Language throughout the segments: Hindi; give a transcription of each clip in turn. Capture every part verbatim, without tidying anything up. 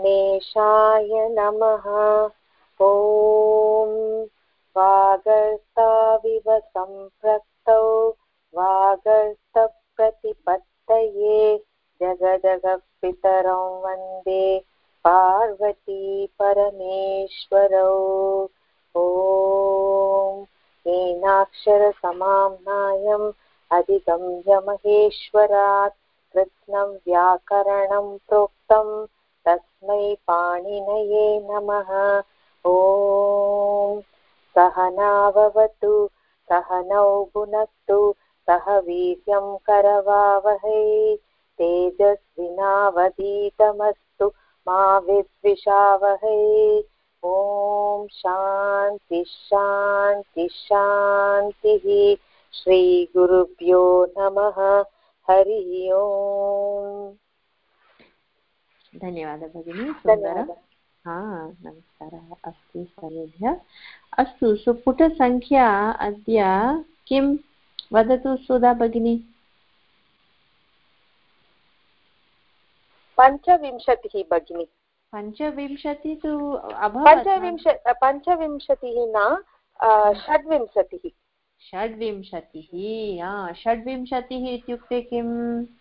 गणेशाय नमः। ॐ वागर्ताविव सम्पृक्तौ वागर्तप्रतिपत्तये जगदगपितरं वन्दे पार्वती परमेश्वरौ। ॐ येनाक्षरसमाम्नायम् अधिगम्य महेश्वरात् कृत्स्नं व्याकरणं प्रोक्तं तस्मै पाणिनये नमः। ॐ सहनाववतु सहनौ भुनक्तु सह वीर्यं करवावहै तेजस्विनावधीतमस्तु मा विद्विषावहै। ॐ शान्ति शान्ति शान्तिः। श्री गुरुभ्यो नमः। हरि ओम्। धन्यवादः भगिनी, सुन्दरं। हा, नमस्कारः अस्ति सर्वेभ्यः। अस्तु, सुपुटसङ्ख्या अद्य किं वदतु सुधा भगिनी? पञ्चविंशतिः भगिनी। पञ्चविंशतिः तु अभवत्। पञ्चविंश पञ्चविंशतिः न, षड्विंशतिः। षड्विंशतिः, षड्विंशतिः इत्युक्ते किम्?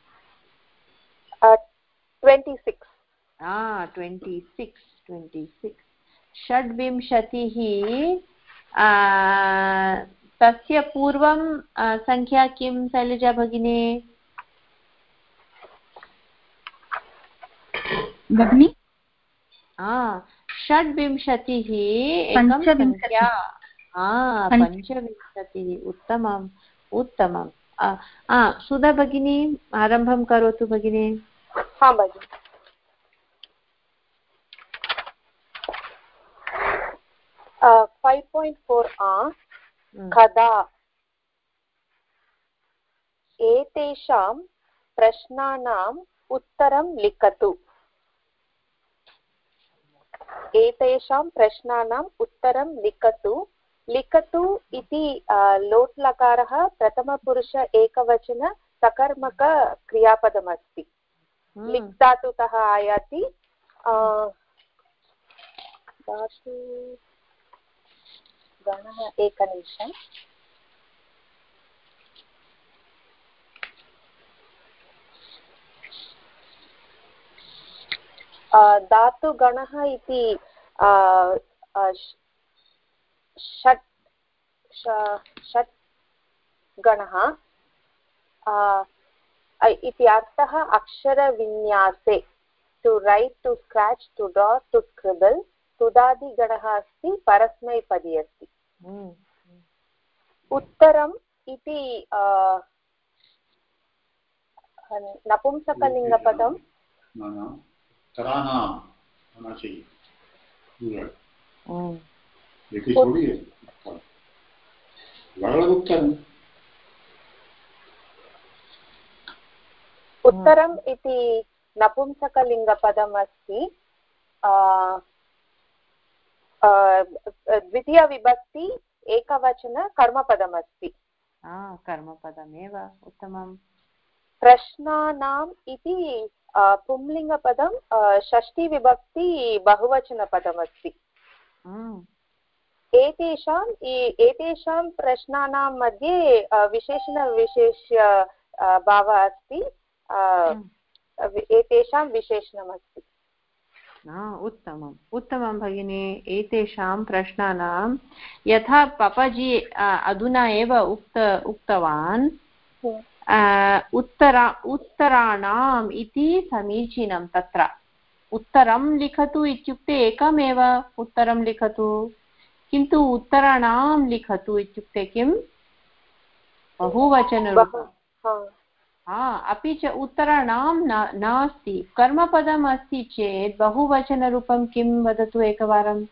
Twenty six. Twenty six twenty six षड्विंशतिः। तस्य पूर्वं संख्या किं शैलजा भगिनी? भगिनी षड्विंशतिः एकं संख्या। पञ्चविंशतिः, उत्तमम् उत्तमम्। सुधा भगिनी आरम्भं करोतु भगिनी। हाँ भगिनी। फैव् पायिण्ट् फोर् कदा एतेषां प्रश्नानाम् उत्तरं लिखतु। एतेषां प्रश्नानाम् उत्तरं लिखतु। लिखतु इति लोट् लकारः प्रथमपुरुष एकवचन सकर्मक क्रियापदमस्ति। लिक् धातुतः आयाति। धातु गणः एकनिमिषम्। धातुगणः इति षट् षट् गणः इति अर्थः अक्षरविन्यासे। To rat, to scratch, to draw, to scribble. तुदादिगणः अस्ति, परस्मैपदी अस्ति। उत्तरम् इति नपुंसकलिङ्गपदं। उत्तरम् इति नपुंसकलिङ्गपदम् अस्ति। द्वितीयविभक्ति एकवचन कर्मपदमस्ति। कर्मपदमेव, उत्तमम्। प्रश्नानाम् इति पुंलिङ्गपदं, षष्ठीविभक्ति बहुवचनपदमस्ति। एतेषां एतेषां प्रश्नानां मध्ये विशेषणविशेष्य भावः अस्ति। एतेषां विशेषणमस्ति। उत्तमम् उत्तमं भगिनी। एतेषां प्रश्नानां, यथा पापाजी अधुना एव उक्त उक्तवान्, उत्तरा उत्तराणाम् इति समीचीनं। तत्र उत्तरं लिखतु इत्युक्ते एकमेव उत्तरं लिखतु, किन्तु उत्तराणां लिखतु इत्युक्ते किं? बहुवचनरूपम्। अपि च उत्तराणां नास्ति, कर्मपदम् अस्ति चेत् बहुवचनरूपं किं वदतु एकवारम्?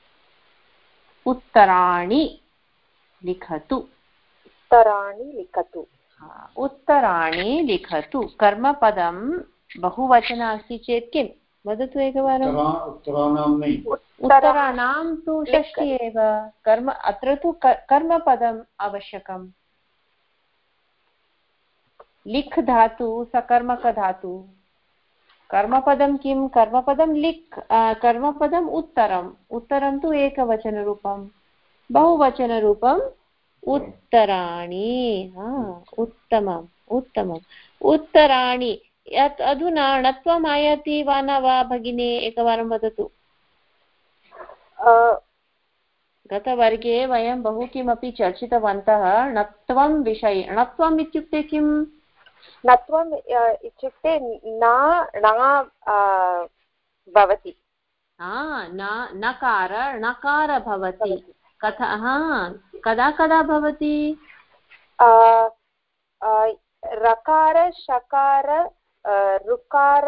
उत्तराणि लिखतु। उत्तराणि लिखतु। उत्तराणि लिखतु। कर्मपदं बहुवचन अस्ति चेत् किं वदतु एकवारम्? उत्तराणां तु षष्ठी एव। कर्म अत्र तु कर्मपदम् आवश्यकम्। लिख् धातु सकर्मक धातु। कर्मपदं किं कर्मपदं लिक् कर्मपदम् उत्तरम् उत्तरं तु एकवचनरूपं बहुवचनरूपम् उत्तराणि उत्तमम् उत्तमम् उत्तराणि यत् अधुना णत्वम् आयाति वा न वा भगिनी एकवारं वदतु। गतवर्गे वयं बहु किमपि चर्चितवन्तः णत्वं विषये। णत्वम् इत्युक्ते किम्? णत्वम् इत्युक्ते न न भवति नकार णकार भवति कथा कदा कदा भवति? रकार शकार ऋकार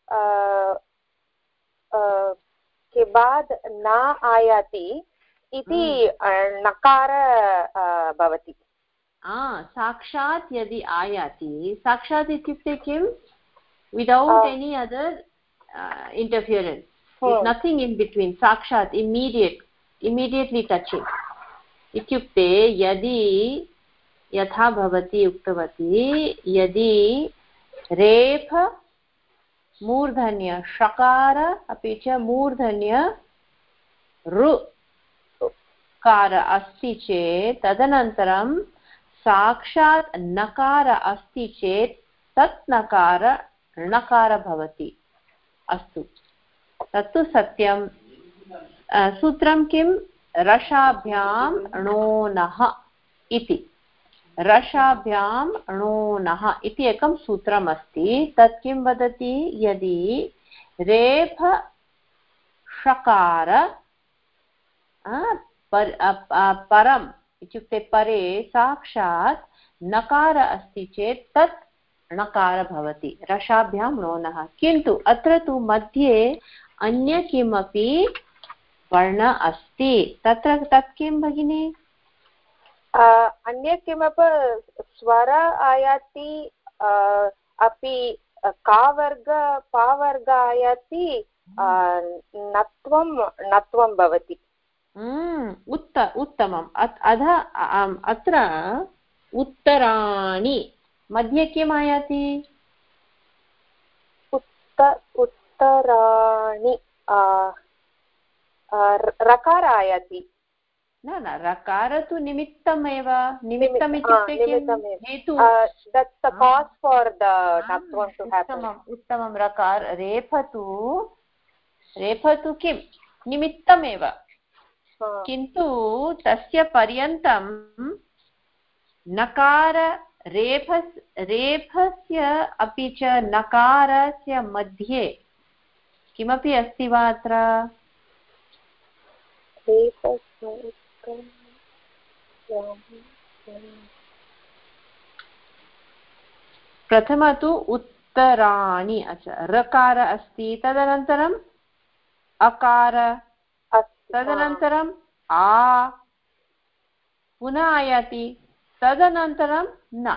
के बाद न आयाति इति नकार भवति। साक्षात् यदि आयाति साक्षात् इत्युक्ते किं? Without any other interference, nothing in between, साक्षात् इमीडियेट् इमीडियेट्लि टचिंग इत्युक्ते यदि यथा भवती उक्तवती यदि रेफ मूर्धन्य षकार अपि च मूर्धन्य ऋकार अस्ति चेत् तदनन्तरं साक्षात् नकार अस्ति चेत् तत् नकार णकार भवति। अस्तु, तत्तु सत्यं। सूत्रं किं? रसाभ्यां णोनः इति। रसाभ्यां णोनः इति एकं सूत्रम् अस्ति। तत् किं वदति? यदि रेफ षकार पर, परम् इत्युक्ते परे साक्षात् नकार अस्ति चेत् तत् णकार भवति। रसाभ्यां णोनः। किन्तु अत्र तु मध्ये अन्य किमपि वर्ण अस्ति। तत्र तत् किं भगिनी? अन्य किमपि स्वर आयाति अपि का वर्ग पा वर्ग आयाति नत्वं नत्वं भवति। उत्त उत्तमम्। अध अत्र उत्तराणि मध्ये किम् आयाति? उत्त उत्तराणि रकार आयाति। न न रकार तु निमित्तमेव। निमित्तम् इत्युक्ते हेतु। उत्तमं। रकार रेफ तु रेफ तु किं? निमित्तमेव। किन्तु तस्य पर्यन्तं नकार रेफ रेफस्य अपि च नकारस्य मध्ये किमपि अस्ति वा अत्र? प्रथम तु उत्तराणि। अच्छा, रकार अस्ति, तदनन्तरम् अकार, तदनन्तरम् आ पुनः आयाति, तदनन्तरं न।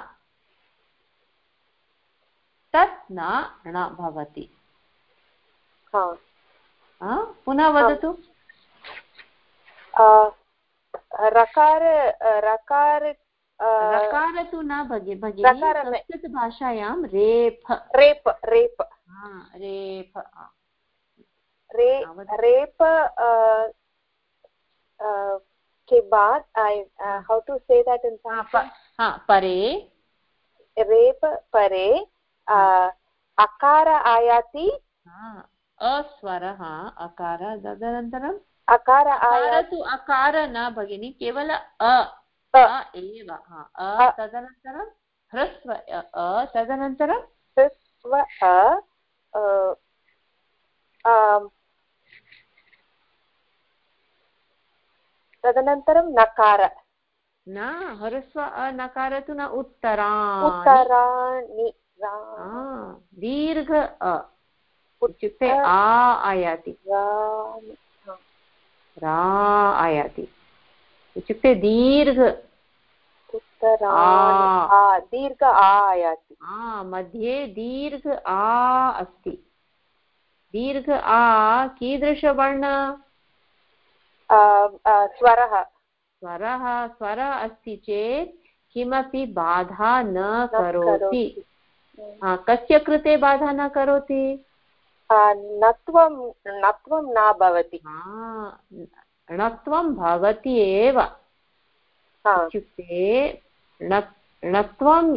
तत् न ण भवति। पुनः वदतु। रकार रकार रकार तु न भगिनी संस्कृत भाषायां रेफ रेप रेप रेफ रे रेप के बाद how to say that in Sanskrit? परे रेप परे अकार आयाति, अस्वरः अकार, तदनन्तरम् अकार अकार तु अकार न भगिनी, केवल अ एव। अ तदनन्तरं ह्रस्व अ, तदनन्तरं ह्रस्व अ, तदनन्तरं नकार। न ह्रस्व अ नकार तु न। उत्तराणि उत्तराणि दीर्घ अ इत्युक्ते आ आयाति, रा आयाति इत्युक्ते दीर्घ उत्तराणि दीर्घ आ आयाति। मध्ये दीर्घ आ अस्ति। दीर्घ आ कीदृशवर्ण? स्वरः स्वरः स्वरः अस्ति चेत् किमपि बाधा न करोति। कस्य कृते बाधा न करोति? नत्वं नत्वं न भवति णत्वं भवति एव इत्युक्ते णत्वं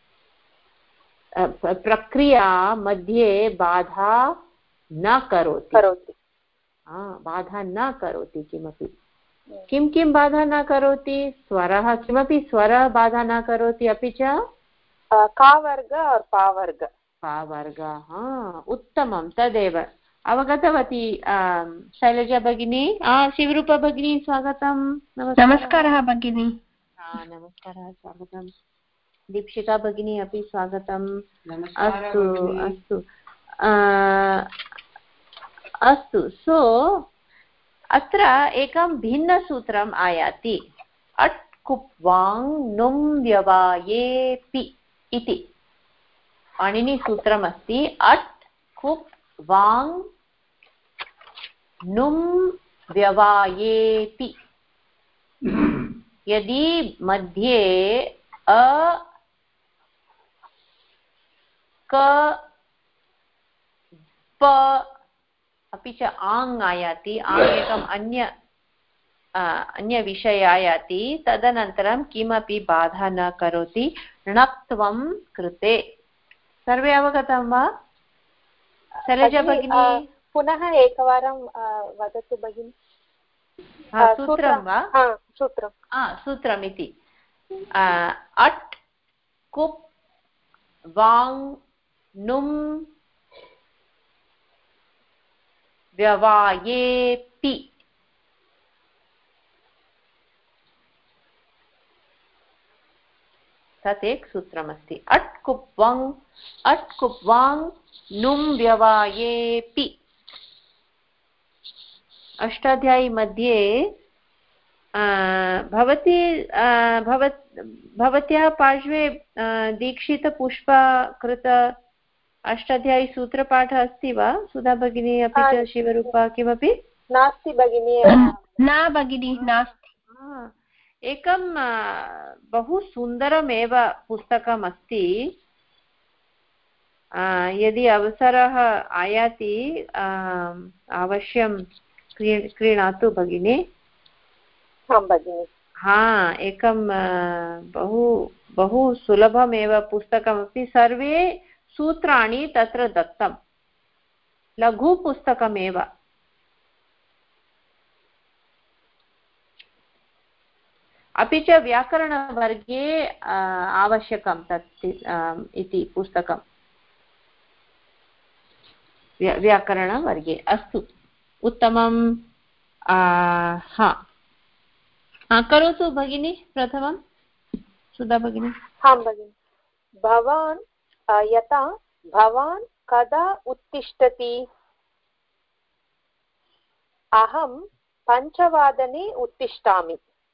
प्रक्रिया मध्ये बाधा न करोति करोति बाधा न करोति किमपि किं किं बाधा न करोति स्वरः किमपि स्वरः बाधा न करोति अपि च का वर्ग और पा वर्ग पा वर्ग उत्तमं तदेव अवगतवती शैलजा भगिनी शिवरूपा भगिनी स्वागतं नमस्कारः भगिनी नमस्कारः स्वागतं दीक्षिका भगिनी अपि स्वागतम् अस्तु अस्तु अस्तु सो अत्र एकं भिन्नसूत्रम् आयाति अट् कुप् वाङ् नुम् व्यवायेपि इति पाणिनिसूत्रमस्ति अट् कुप् वाङ् नुम् व्यवायेपि यदि मध्ये अ क प अपि च आङ् आयाति आङ् एकम् अन्य अन्यविषय आयाति तदनन्तरं किमपि बाधा न करोति णत्वं कृते सर्वे अवगतं वा शैलजा भगिनी पुनः एकवारं वदतु भगिनि सूत्रं वा सूत्रं सूत्रमिति अट् कुप् वाङ् नुम् व्यवायेपि तत् एक सूत्रमस्ति अट् कुप् वङ् अट् कुप् वाङ् नुम् व्यवायेपि अष्टाध्यायी मध्ये भवती भवत्याः पार्श्वे दीक्षितपुष्पकृत अष्टाध्यायी सूत्रपाठः अस्ति वा सुधा भगिनी अपि च शिवरूपा किमपि नास्ति भगिनी न भगिनी नास्ति एकं बहु सुन्दरमेव पुस्तकम् अस्ति यदि अवसरः आयाति अवश्यं क्रीणातु भगिनी हा एकं बहु बहु सुलभमेव पुस्तकमस्ति सर्वे सूत्राणि तत्र दत्तं लघुपुस्तकमेव अपि च व्याकरणवर्गे आवश्यकं तत् इति पुस्तकं व्याकरणवर्गे अस्तु उत्तमं हा करोतु भगिनी प्रथमं सुधा भगिनी हां भगिनी भवान् यथा भवान् कदा उत्तिष्ठति अहं पञ्चवादने उत्तिष्ठामि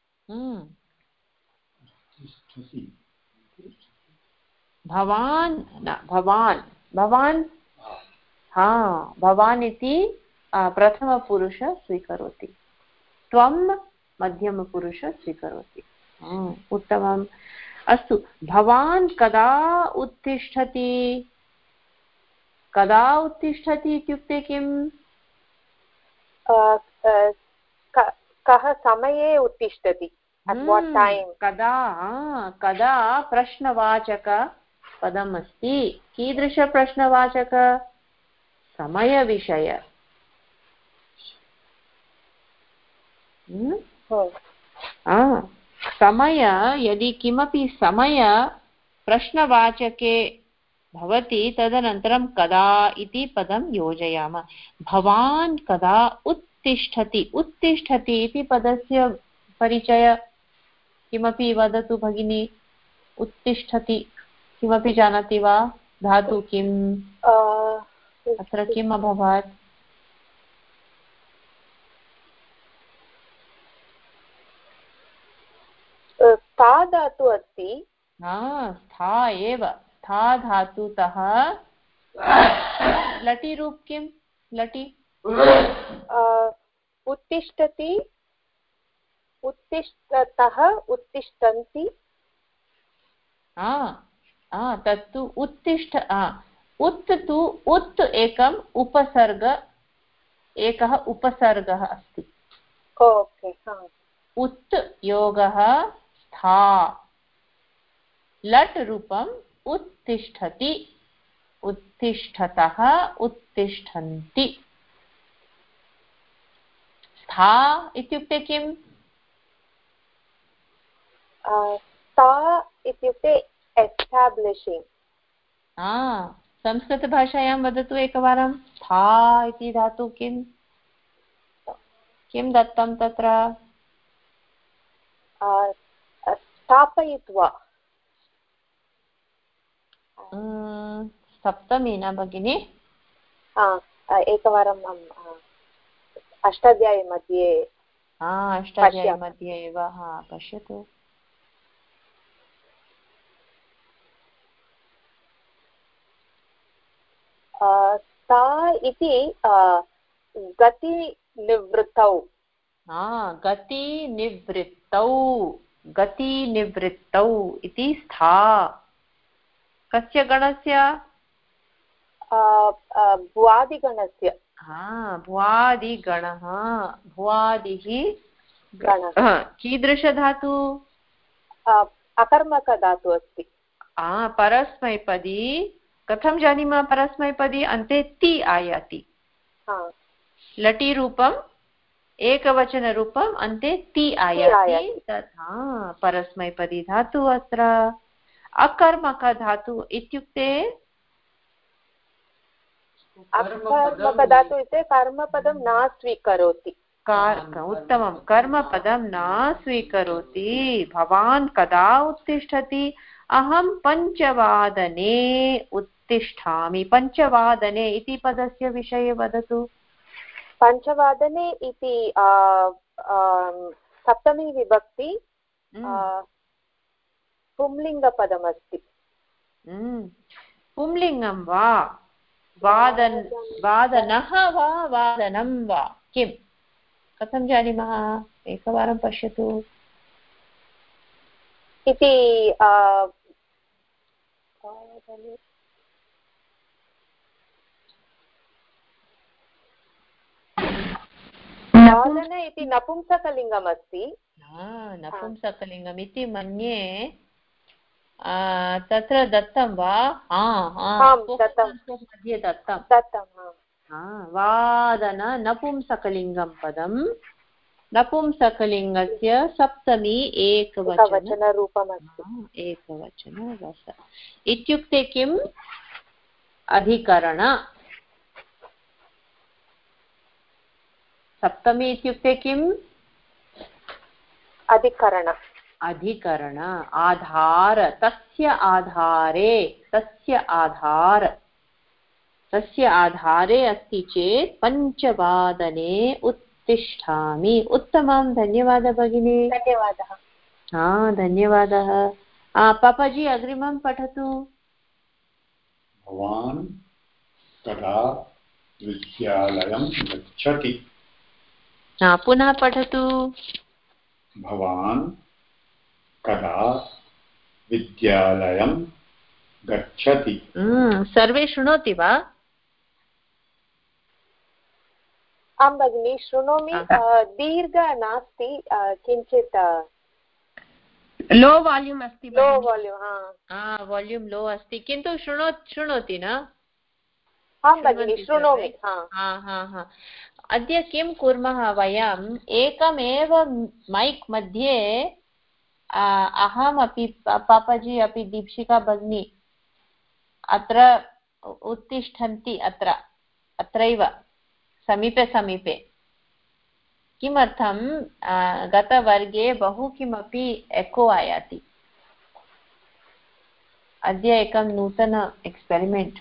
भवान् न भवान् भवान् हा भवान् इति प्रथमपुरुष स्वीकरोति त्वं मध्यमपुरुष स्वीकरोति उत्तमम् अस्तु भवान् कदा उत्तिष्ठति कदा उत्तिष्ठति इत्युक्ते किम् कः समये उत्तिष्ठति कदा कदा प्रश्नवाचक पदम् अस्ति कीदृशप्रश्नवाचक समयविषय समय यदि किमपि समय प्रश्नवाचके भवति तदनन्तरं कदा इति पदं योजयामः भवान् कदा उत्तिष्ठति उत्तिष्ठति इति पदस्य परिचय किमपि वदतु भगिनी उत्तिष्ठति किमपि जानाति वा धातु किम् अत्र किम् अभवत् स्था धातु अस्ति स्था एव स्था धातुतः लटि रूप किं लटि उत्तिष्ठति उत्तिष्ठतः उत्तिष्ठन्ति तत्तु उत्तिष्ठ उत् तु उत् एकम् उपसर्ग एकः उपसर्गः अस्ति। ओके। उत् योगः स्था, लट् रूपम् उत्तिष्ठति, उत्तिष्ठतः, उत्तिष्ठन्ति। स्था इत्युक्ते किम्? स्था इत्युक्ते एस्टाब्लिशिङ्ग्। संस्कृतभाषायां वदतु एकवारं। स्था इति धातु किम् किं दत्तं तत्र? स्थापयित्वा। सप्तमी न भगिनि? एकवारं अष्टाध्यायी मध्ये अष्टाध्यायी मध्ये एव पश्यतु। सा इति गतिनिवृत्तौ। गतिनिवृत्तौ, गतिनिवृत्तौ इति स्था। कस्य गणस्य? भुवादिगणस्य। भुवादिगणः। भुवादिः गणः कीदृशधातु? अकर्मकधातु अस्ति। परस्मैपदी। कथं जानीमः? परस्मैपदी अन्ते ति आयाति। लटि रूपम् एकवचनरूपम् अन्ते ति आयाति, तथा परस्मैपदी धातु अत्र। अकर्मकधातु इत्युक्ते अकर्मकधातु इत्युक्ते कर्मपदं न स्वीकरोति। उत्तमं, कर्मपदं न स्वीकरोति। भवान् कदा उत्तिष्ठति? अहं पञ्चवादने उत्तिष्ठामि। पञ्चवादने इति पदस्य विषये वदतु। पञ्चवादने इति सप्तमी विभक्ति पुंलिङ्गपदमस्ति। पुंलिङ्गं वा? वादन वादनः वा वादनं वा? किं कथं जानीमः? एकवारं पश्यतु इति। वादन इति नपुंसकलिङ्गम् अस्ति। नपुंसकलिङ्गम् इति मन्ये तत्र दत्तं वा? मध्ये दत्तं। वादन नपुंसकलिङ्गं पदं। नपुंसकलिङ्गस्य सप्तमी एकवचनरूपमस्ति। एकवचन रस इत्युक्ते किम्? अधिकरण। सप्तमी इत्युक्ते किम्? अधिकरण। अधिकरण, आधार। तस्य आधारे, तस्य आधार, तस्य आधारे अस्ति चेत् पञ्चवादने उत्तिष्ठामि। उत्तमं, धन्यवादः भगिनी। धन्यवादः। हा, धन्यवादः। पापाजी अग्रिमं पठतु। भवान् कदा विद्यालयं गच्छति? पुनः पठतु। भवान् कदा विद्यालयं गच्छति? सर्वे शृणोति वा? आं भगिनि, शृणोमि। दीर्घ नास्ति, किञ्चित् लो वाल्यूम् अस्ति। लो वाल्यूम् वाल्यूम् लो अस्ति, किन्तु शृणो शृणोति न? आं भगिनि, शृणोमि। अद्य किं कुर्मः वयम्? एकमेव मैक् मध्ये अहमपि, पापाजी अपि, दीक्षिका भगिनी अत्र उत्तिष्ठन्ति। अत्र अत्रैव समीपे समीपे। किमर्थं? गतवर्गे बहु किमपि एको आयाति। अद्य एकं नूतन एक्स्पेरिमेण्ट्।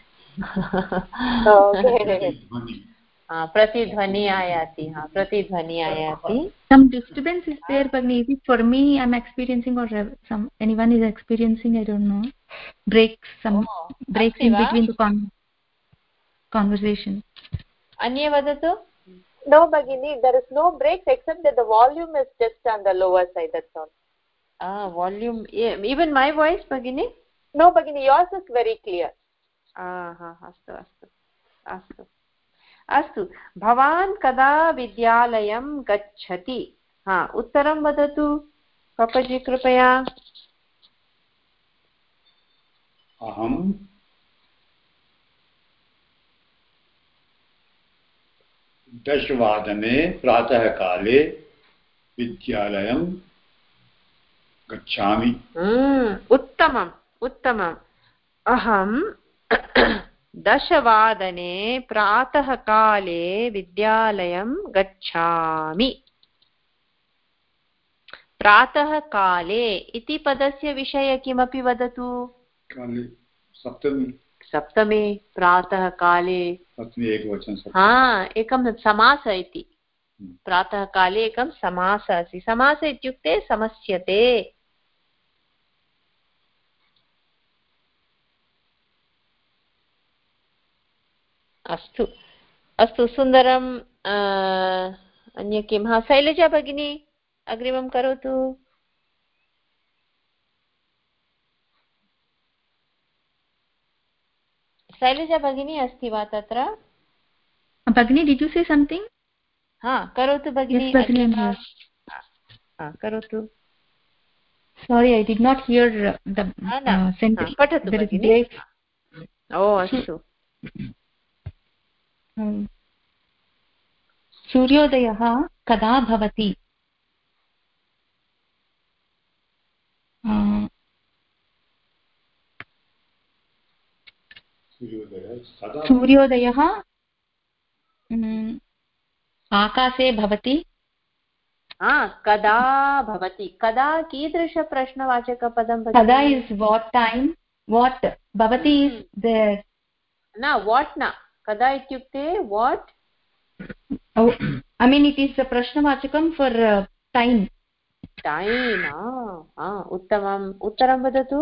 प्रतिध्वनि आयाति। हाँ, प्रतिध्वनि आयाति। Some disturbance is there, but maybe for me I'm experiencing, or some anyone is experiencing, I don't know. Breaks, some oh, breaks in between the con conversation. Anye vadatu? No, Bhagini, there is no breaks except that the volume is just on the lower side. That's all. Ah, volume. Even my voice, Bhagini? No, Bhagini, yours is very clear. अस्तु अस्तु अस्तु अस्तु भवान् कदा विद्यालयं गच्छति? हा उत्तरं वदतु पपजी कृपया। अहं दशवादने प्रातःकाले विद्यालयं गच्छामि। उत्तमम् उत्तमम्। अहं दशवादने प्रातःकाले विद्यालयं गच्छामि। प्रातःकाले इति पदस्य विषये किमपि वदतु। काले सप्तमी सप्तमी प्रातःकाले सप्तमी एकवचनं। हा एकं समास इति। प्रातःकाले एकं समास अस्ति। समास इत्युक्ते समस्यते। अस्तु अस्तु सुन्दरम्। अन्य किं? हा शैलजा भगिनी अग्रिमं करोतु। शैलजा भगिनी अस्ति वा तत्र? भगिनी डिड यू से समथिंग? हा करोतु भगिनी। yes, भगिनी हा करोतु। sorry I did not hear the uh, sentence. पठतु भगिनी। ओ अस्तु। सूर्योदयः कदा भवति? सूर्योदयः आकाशे भवति। कदा भवति? कदा कीदृशप्रश्नवाचकपदं? कदा इस् वाट् टैम्? वाट् भवति इस् द न वाट् न कदा इत्युक्ते what? I mean it is a प्रश्नवाचकं for uh, time. time ah उत्तमम्। उत्तरं वदतु।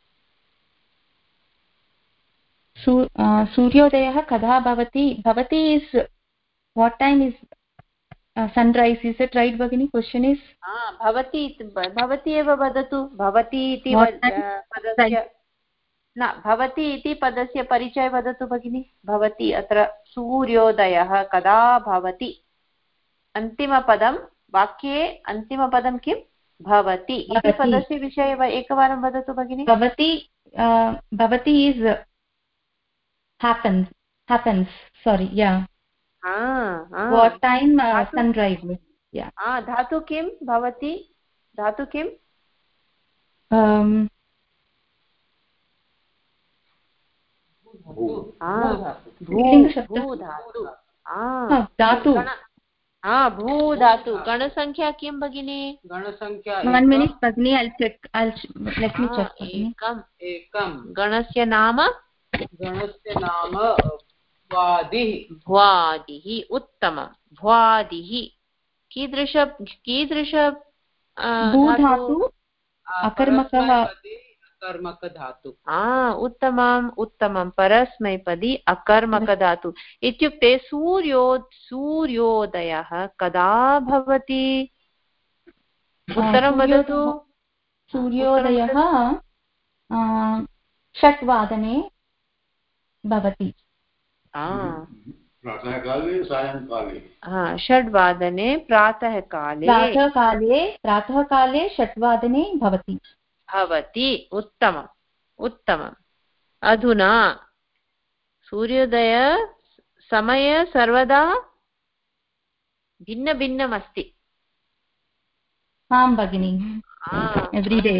सूर्योदयः कदा भवति? भवति is what time is uh, sunrise? Is it right भगिनी? Question is ah भवति भवति एव वदतु। भवति इति पदस्य न भवति इति पदस्य परिचय वदतु भगिनी। भवति अत्र सूर्योदयः कदा भवति? अन्तिमपदं वाक्ये अन्तिमपदं किं? भवति इति पदस्य विषये एकवारं वदतु भगिनी। भवति भवति is happens happens sorry yeah ah ah what time uh, sunrise yeah ah धातु किं? भवति धातु किं? um भू धातु धातु हाँ भू धातु। गणसंख्या किं भगिनी? गणसंख्या one minute भगिनी I'll check I'll let me check एकम् एकं। गणस्य नाम? गणस्य नाम भ्वादिः। भ्वादिः उत्तमं। भ्वादिः कीदृश कीदृश भू धातु अकर्मकः कर्मकधातु। उत्तमम् उत्तमं। परस्मैपदी अकर्मकधातु इत्युक्ते सूर्यो सूर्योदयः कदा भवति? उत्तरं वदतु। सूर्योदयः षट्वादने भवति। प्रातःकाले सायंकाले? षड्वादने प्रातःकाले प्रातःकाले प्रातःकाले षट्वादने भवति भवति। उत्तमम् उत्तमम्। अधुना सूर्योदय समय सर्वदा भिन्न भिन्नम् अस्ति। आं भगिनि एव्री डे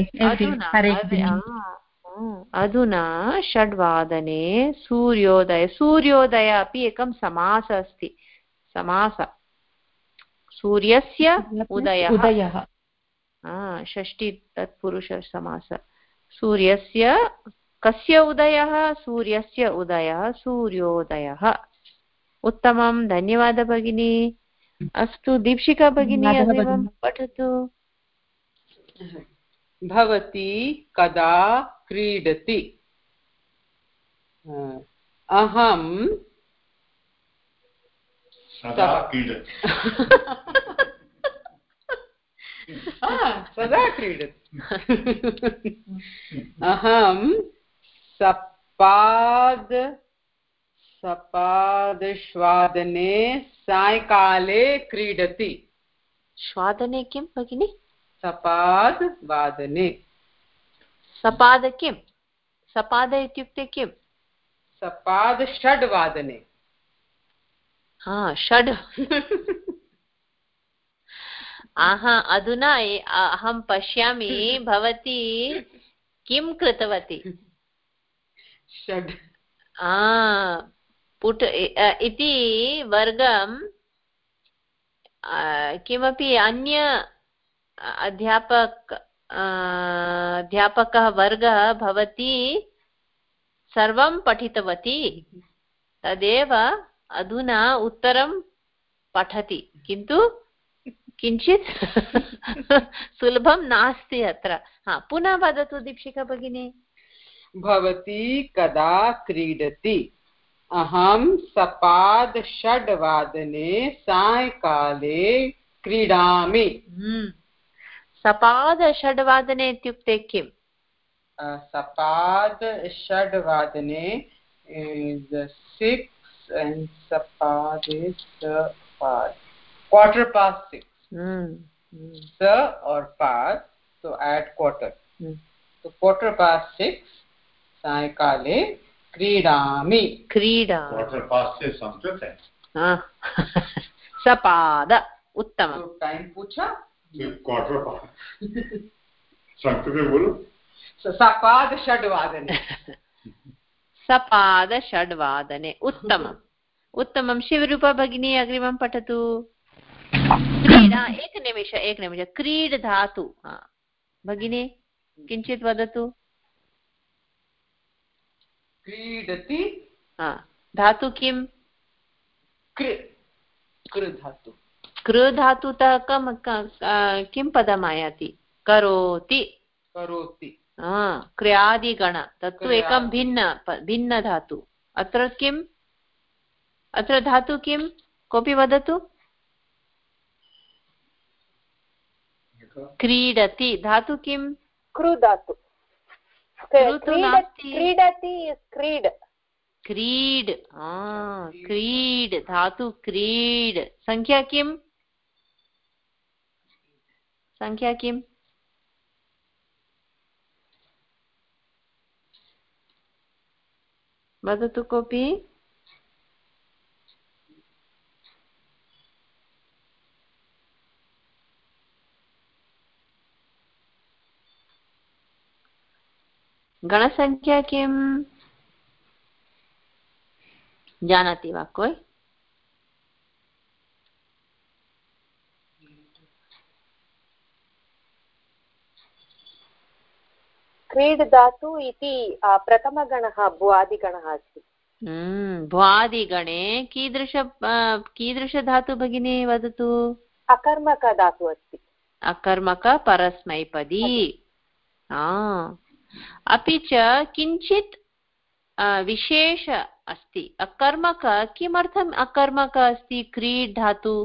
अधुना षड्वादने सूर्योदय सूर्योदय अपि एकं समास अस्ति। समास सूर्यस्य उदयः उदयः षष्ठी तत्पुरुष समास। सूर्यस्य कस्य उदयः? सूर्यस्य उदयः सूर्योदयः। उत्तमं धन्यवादः भगिनी। अस्तु दीक्षिका भगिनी अग्रिमं पठतु। भवती कदा क्रीडति? अहं सदा क्रीडति। सदा क्रीडति। अहं सपाद सपादश्वादने सायंकाले क्रीडति। श्वादने किं भगिनि? सपाद वादने। सपाद किं? सपाद इत्युक्ते किं? सपाद षड्वादने। हा षड् आहा अधुना अहं पश्यामि भवती किं कृतवती? षड् पुट इति वर्गं किमपि अन्य अध्यापक अध्यापकः वर्गः भवती सर्वं पठितवती तदेव अधुना उत्तरं पठति किन्तु किञ्चित् सुलभं नास्ति अत्र। हा पुनः वदतु दीक्षिका भगिनी। भवती कदा क्रीडति? अहं सपाद षड्वादने सायंकाले क्रीडामि। सपाद षड्वादने इत्युक्ते किम्? सपाद षड्वादने six and sapad is sapad quarter past six. Hmm. Sa or past, so add quarter. Hmm. So quarter past six. सायंकाले क्रीडामि। क्रीडा quarter past से संस्कृत है। हाँ सपाद उत्तम। तो टाइम पूछा? quarter past संस्कृत में बोलो। सपाद षड्वादने। सपाद षड्वादने उत्तमम् उत्तमं। शिवरूपा भगिनी अग्रिमं पठतु। क्रीडा एक निमिष एक निमिष क्रीड धातु भगिनी किञ्चित् वदतु। क्रीडति धातु किं? कृ कृ धातु। कृ धातुतः कं किं पदम् आयाति? करोति। करोति क्रियादिगण तत्तु एकं भिन्न भिन्न धातु। अत्र किम्? अत्र धातु किं? कोऽपि वदतु। क्रीडति धातु किं? कृ धातु। क्रीडति क्रीड क्रीड क्रीड धातु क्रीड। संख्या किं? संख्या किं? वदतु कोऽपि। गणसंख्या किं जानाति वा कोई? क्रीड धातु इति प्रथमगणः भुवादिगणः अस्ति। भुवादिगणे कीदृश कीदृशधातु भगिनी वदतु। अकर्मक धातु अस्ति। अकर्मक परस्मैपदी। अपि च किञ्चित् विशेष अस्ति। अकर्मक किमर्थम् अकर्मक अस्ति? क्रीड धातु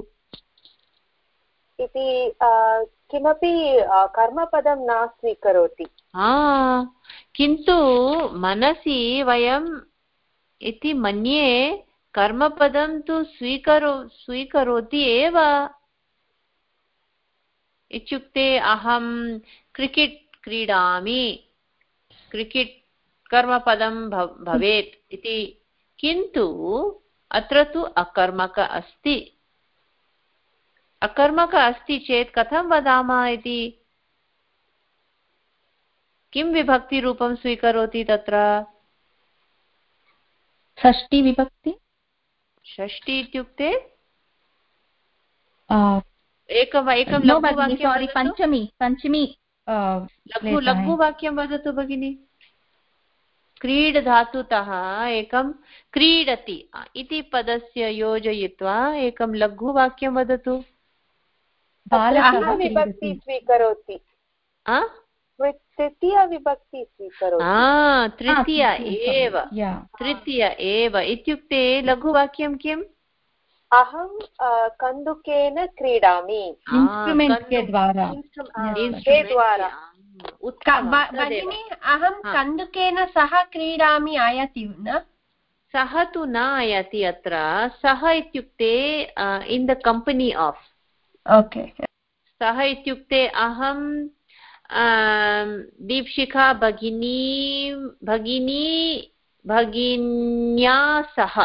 इति किमपि कर्मपदं न स्वीकरोति। किन्तु मनसि वयम् इति मन्ये कर्मपदं तु स्वीकरो स्वीकरोति एव। इत्युक्ते अहं क्रिकेट् क्रीडामि, क्रिकेट् कर्मपदं भवेत् इति। किन्तु अत्र तु अकर्मक अस्ति। अकर्मक अस्ति चेत् कथं वदामः इति? किं विभक्तिरूपं स्वीकरोति तत्र? षष्ठी विभक्ति। षष्ठी इत्युक्ते एकं एकं लघुवाक्यं पञ्चमी पञ्चमी लघु लघुवाक्यं वदतु भगिनि। क्रीड धातुतः एकं क्रीडति इति पदस्य योजयित्वा एकं लघुवाक्यं वदतु। विभक्ति स्वीकरोति। तृतीया विभक्ति स्वीकरोति। तृतीया एव तृतीया एव इत्युक्ते लघुवाक्यं किम्? अहं कन्दुकेन क्रीडामि। इन्स्ट्रुमेण्ट् के द्वारा भगिनी अहं कन्दुकेन सह क्रीडामि आयाति न? सः तु न आयाति अत्र सः इत्युक्ते in the company of okay सः इत्युक्ते अहं दीपशिखा भगिनी भगिनी भगिन्या सह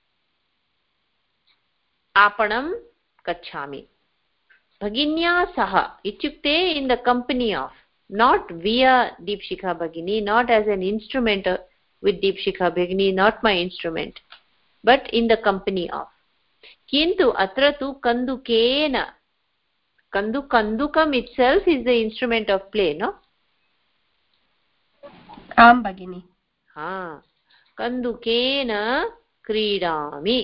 आपणं गच्छामि भगिन्या सह इत्युक्ते in the company of not via Deepshikha Bhagini, not as an instrument with Deepshikha Bhagini, not my instrument, but in the company of. Kintu atra tu kandukena. Kandu kandukam itself is the instrument of play, no? Am Bhagini. Ha. Kandukena kridami.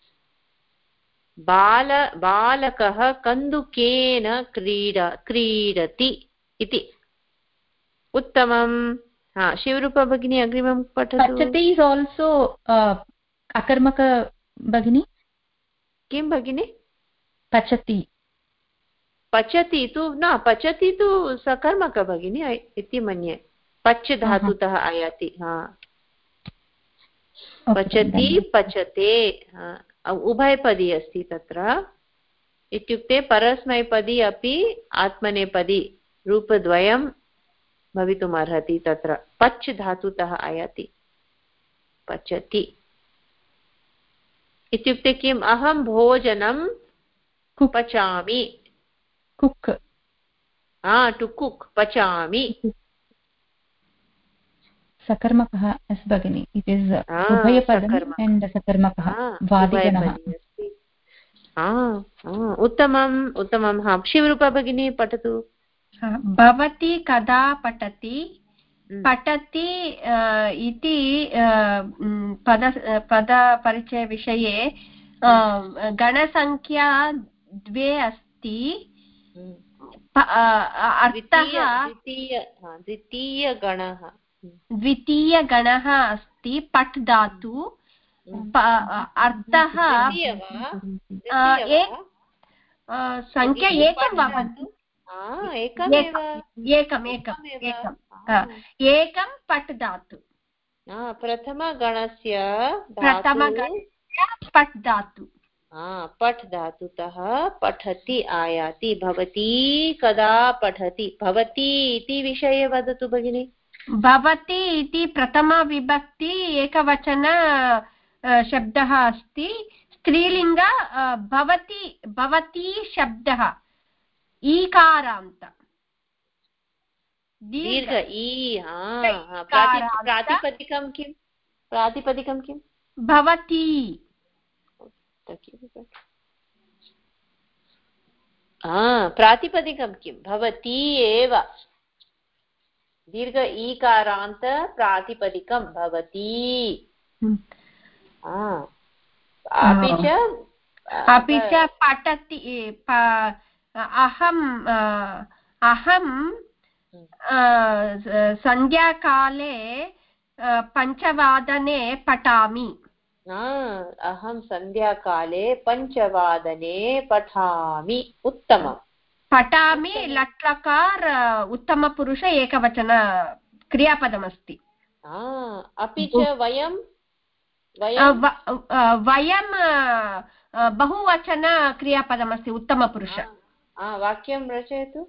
Bala balakah kandukena krida kridati iti. उत्तमं हा शिवरूपा भगिनी अग्रिमं पठतु पचति इस् आल्सो अकर्मक भगिनी किं भगिनी पचति पचति तु न पचति तु सकर्मक भगिनी इति मन्ये पच धातुतः आयाति हा पचति पचते उभयपदी अस्ति तत्र इत्युक्ते परस्मैपदी अपि आत्मनेपदी रूपद्वयं भवितुम् अर्हति तत्र पच् धातुतः आयाति पचति इत्युक्ते किम् अहं भोजनं पचामि कुक् हा टु कुक् पचामि सकर्मकः अस्ति भगिनि इट् इस् उभयपदम् एण्ड् सकर्मकः वादिगणः उत्तमम् उत्तमं हा शिवरूपा भगिनी पठतु भवती कदा पठति पठति इति पद पदपरिचयविषये गणसंख्या द्वे अस्ति अर्थः द्वितीयगणः द्वितीयगणः अस्ति पठ् धातु अर्थः संख्या एकं भवति एकमेव एकम् एकम् एकम् एकं पठ् धातु प्रथमगणस्य प्रथमगणस्य पठ् धातु पठ् धातुतः पठति आयाति भवती कदा पठति भवती इति विषये वदतु भगिनि भवती इति प्रथमविभक्ति एकवचन शब्दः अस्ति स्त्रीलिङ्ग भवती भवती शब्दः ईकारान्त दीर्घ ई प्रातिपदिकं किं प्रातिपदिकं किं भवती प्रातिपदिकं किं भवती एव दीर्घ ईकारान्त प्रातिपदिकं भवती अपि च अपि च पठति अहम् अहं सन्ध्याकाले पञ्चवादने पठामि अहं सन्ध्याकाले पञ्चवादने पठामि उत्तमम् पठामि लट्लकार उत्तमपुरुष एकवचन क्रियापदमस्ति अपि च वयं वयं बहुवचन क्रियापदमस्ति उत्तमपुरुष वाक्यं रचयतु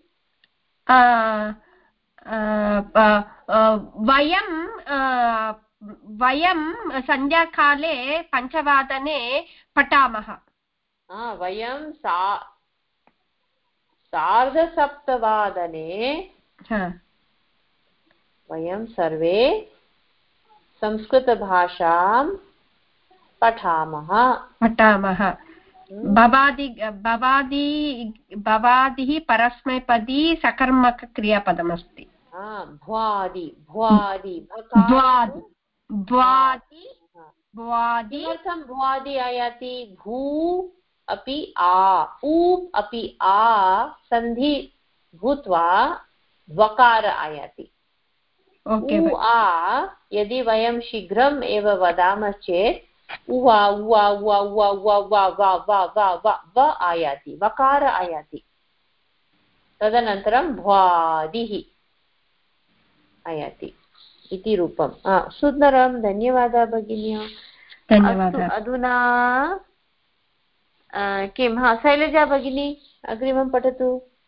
वयं वयं सन्ध्याकाले पञ्चवादने पठामः वयं सा सार्धसप्तवादने वयं सर्वे संस्कृतभाषां पठामः पठामः भवादि भवादि भवादिः परस्मैपदी सकर्मक क्रियापदमस्ति भ्वादि भ्वादि भ्वादि भ्वादि भ्वादि किमर्थं भ्वादि आयाति भू अपि आ ऊ अपि आ सन्धि भूत्वा वकार आयाति उ आ यदि वयं शीघ्रम् एव वदामः चेत् उवा उवा उवा उवा उवा वा वा वा वा वा व आयाति वकार आयाति तदनन्तरं भ्वादिः आयाति इति रूपं। सुन्दरं, धन्यवादः भगिनी। धन्यवादः। अधुना किं, हा शैलजा भगिनी अग्रिमं पठतु।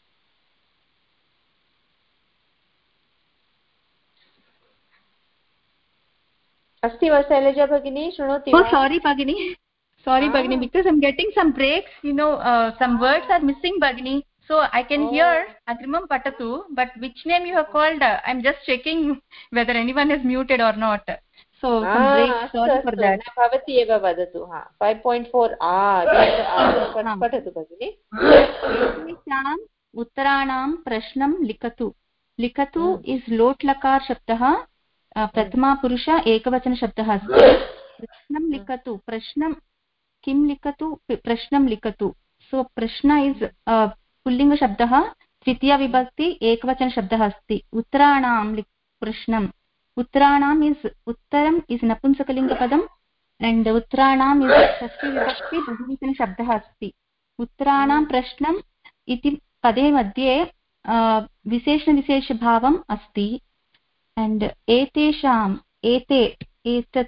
अस्ति वा शैलजा भगिनी, शृणोति वा? सॉरी भगिनी, sorry ah. Bagini, because I'm getting some breaks, you know, uh, some ah. words are missing Bagini, so I can oh. hear Agrimam Patatu, but which name you have called, uh, I'm just checking whether anyone is muted or not, so ah, some breaks, sorry for that. Bhavati eva vadatu. Ha, five point four. Ah, patatu Bagini. Etam uttaranam prashnam likatu. Likatu hmm. is lot lakar shabdah, prathama purusha ekavachana shabdah asti. Prashnam likatu, prashnam किं लिखतु, प्रश्नं लिखतु. सो प्रश्न इस् पुल्लिङ्ग शब्दः, तृतीया विभक्ति एकवचन शब्दः अस्ति. उत्तराणां प्रश्नम्, उत्तराणाम् इस् उत्तरम् इस् नपुंसकलिङ्गपदम् एण्ड् उत्तराणाम् इस् षष्ठी विभक्ति बहुवचन शब्दः अस्ति. उत्तराणां प्रश्नम् इति पदे मध्ये विशेषणविशेषभावम् अस्ति. एण्ड् एतेषाम् एते एतत्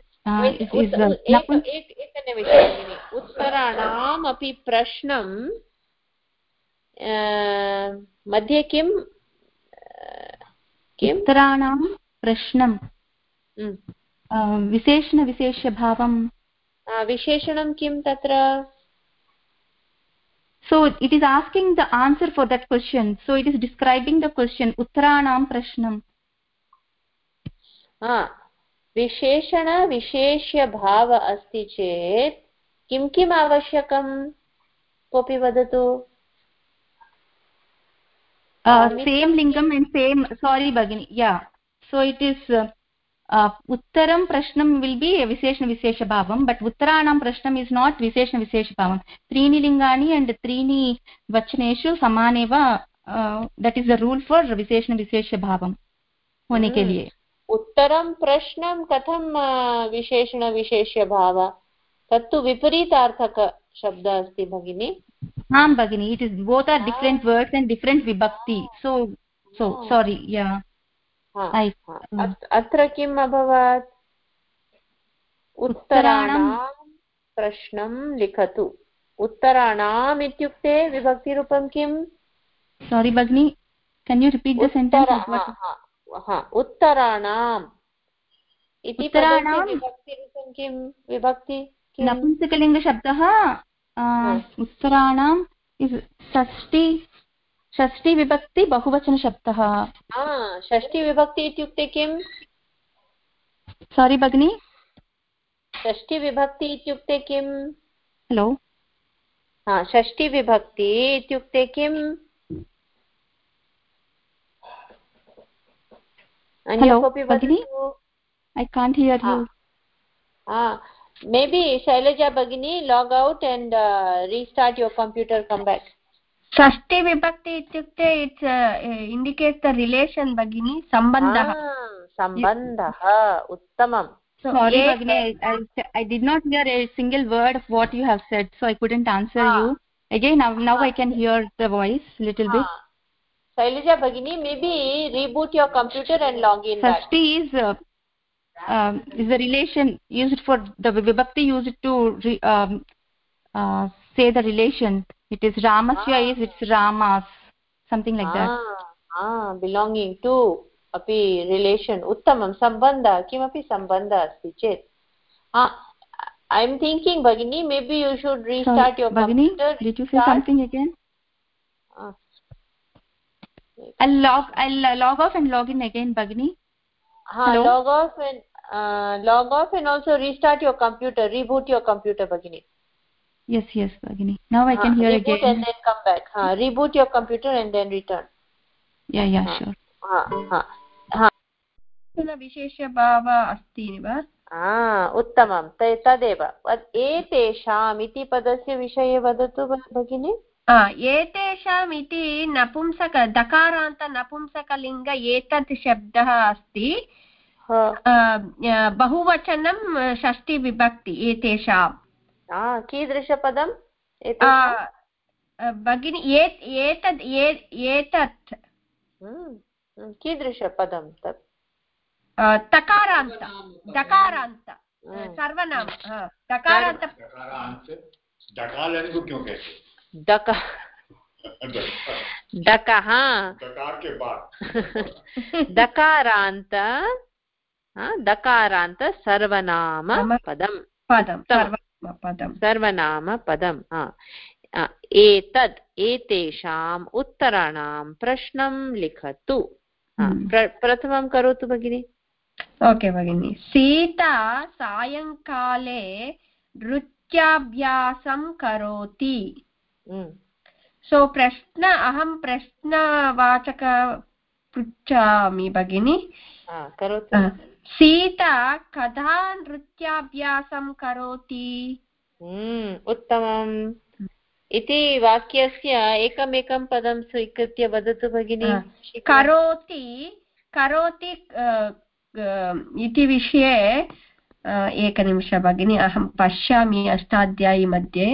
उत्तराणाम् अपि प्रश्नं मध्ये किं उत्तराणां प्रश्नं विशेषणविशेषभावं विशेषणं किं तत्र? So it is asking the answer for that question, so it is describing the question. उत्तराणां प्रश्नं. ah विशेषण विशेष्य भाव अस्ति चेत् किं किम् आवश्यकं, कोऽपि वदतु? सेम् लिङ्गम् एण्ड् सेम्, सारी भगिनी, या सो इट् इस् उत्तरं प्रश्नं विल् बि विशेषण विशेषभावं, बट् उत्तराणां प्रश्नम् इस् नाट् विशेषण विशेषभावं. त्रीणि लिङ्गानि एण्ड् त्रीणि वचनेषु समानेव, that is the rule for विशेषण विशेषभावं होने के लिए. उत्तरं प्रश्नं कथं विशेषण विशेष्यभाव? तत्तु विपरीतार्थक शब्दः अस्ति भगिनी. आं भगिनी, it is both are different words and different विभक्ति, सो सो सारी या. अत्र किम् अभवत्? उत्तराणां प्रश्नं लिखतु. उत्तराणाम् इत्युक्ते विभक्तिरूपं किम्? सारी भगिनी, can you repeat the sentence? उत्तराणाम् इति पदस्य विभक्तिरूपं किं? विभक्ति नपुंसकलिङ्गशब्दः. उत्तराणाम् इस् षष्ठी षष्ठी विभक्ति बहुवचनशब्दः. षष्ठी विभक्ति इत्युक्ते किं? सारी भगिनी, षष्ठी विभक्ति इत्युक्ते किं? हेलो, हा, षष्ठी विभक्ति इत्युक्ते किम्? Hello, Bagini? I can't hear you. Ah, maybe Shailaja Bagini, log out and uh, restart your computer, come back. Shashti vibhakti ityukte, it uh, indicates the relation Bagini, sambandha. Ah, sambandha, uttamam. So, sorry Bagini, I, I, I did not hear a single word of what you have said, so I couldn't answer ah. you. Again, now, now ah. I can hear the voice little ah. bit. Shailaja Bhagini, maybe reboot your computer and log in back. Shashti is uh, um, is a relation used for the vibhakti used to re, um, uh, say the relation. It is Ramasya ah. is it's Ramas, something like ah. that. Ah, belonging to api relation. Uttamam, sambandha, kimapi sambandha asti chet. Ah, I'm thinking Bhagini, maybe you should restart Sorry, your Bhagini, computer. Did you say start? something again? Ah. I'll log I'll log off and log in again, Bhagini. Ha, log off and uh, log off and also restart your computer, reboot your computer, Bhagini. Yes, yes, Bhagini. Now I ha, can hear reboot again. Reboot and then come back. Ha, reboot your computer and then return. Yeah, yeah, ha. sure. Ha, ha, ha. विशेषभावः अस्ति वा? Ah, उत्तमं. तदेव. एतेषाम् इति पदस्य विषये वदतु भगिनि. एतेषाम् इति नपुंसक दकारान्त नपुंसकलिङ्ग एतत् शब्दः अस्ति. बहुवचनं षष्ठी विभक्ति एतेषाम्. कीदृशपदम् भगिनि? एतद् एतत् कीदृशपदं तत्? तकारान्त दकारान्त सर्वनाम दकारान्त डकार को क्यों कहते डका डका हाँ डकार के बाद दकारान्त दकारान्त सर्वनाम पदम पदं पदं सर्वनाम पदम् एतद् एतेषाम् उत्तराणां प्रश्नं लिखतु प्रथमं करोतु भगिनि ओके भगिनि सीता सायङ्काले नृत्याभ्यासं करोति सो प्रश्न अहं प्रश्नवाचक पृच्छामि भगिनि करोतु सीता कदा नृत्याभ्यासं करोति उत्तमम् इति वाक्यस्य एकमेकं पदं स्वीकृत्य वदतु भगिनि करोति करोति इति विषये एकनिमिषं भगिनि अहं पश्यामि अष्टाध्यायी मध्ये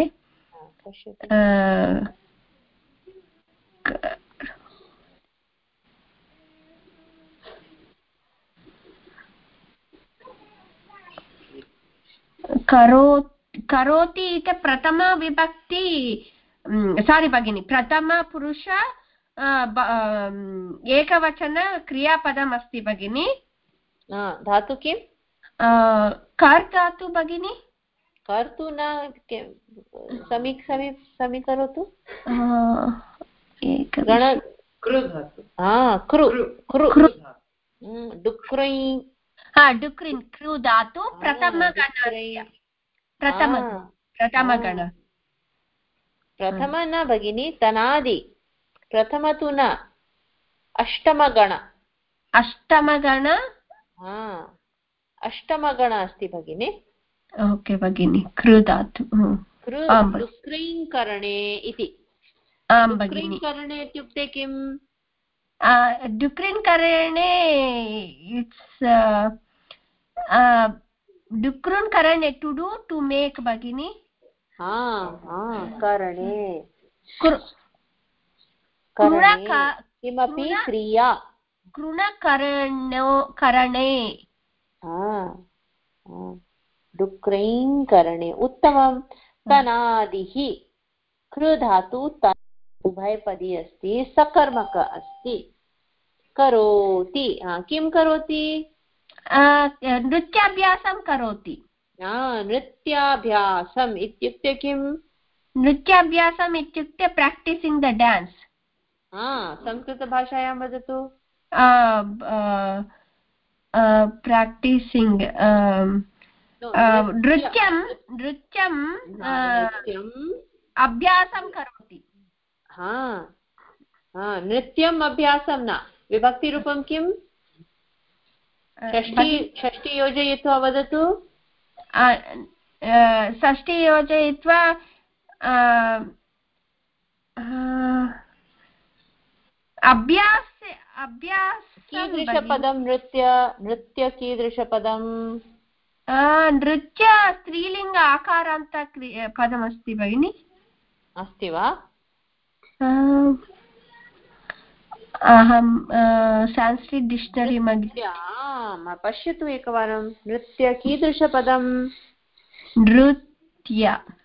करो करोति इति प्रथमा विभक्ति सारी भगिनि प्रथमपुरुष एकवचन क्रियापदम् अस्ति भगिनि धातु किं कर् धातु भगिनि कर्तु न समी समी समीकरोतु गण कृ धातु कृ कृ डुक्रै हा डुक्रिन् कृ धातु प्रथमगण प्रथम प्रथमगण प्रथम न भगिनि तनादि प्रथम तु न अष्टमगण अष्टमगण अष्टमगण अस्ति भगिनि ओके भगिनि कृ धातु डुक्रीङ्करणे इति डुक्रीङ्करणे इत्युक्ते किम् डुक्रीङ्करणे इट्स् डुक्रून् टु डु टु मेक् भगिनि करणे किमपि क्रिया कृणकरणो करणे डुक्रीङ्करणे उत्तमं तनादिः कृ धातु उभयपदी अस्ति सकर्मक अस्ति करोति किं करोति नृत्याभ्यासं करोति नृत्याभ्यासम् इत्युक्ते किं नृत्याभ्यासम् इत्युक्ते प्राक्टिसिङ्ग् द डान्स् संस्कृतभाषायां वदतु प्राक्टिसिङ्ग् नृत्यं नृत्यं अभ्यासं करोति नृत्यम् अभ्यासं न विभक्तिरूपं किं षष्ठी षष्ठी योजयित्वा वदतु षष्ठी योजयित्वा अभ्यास अभ्यास कीदृशपदं नृत्य नृत्य कीदृशपदं नृत्य स्त्रीलिङ्ग आकारान्त पदमस्ति भगिनि अस्ति वा अहं संस्कृत डिक्षनरी मध्ये पश्यतु एकवारं नृत्य कीदृशपदं नृत्य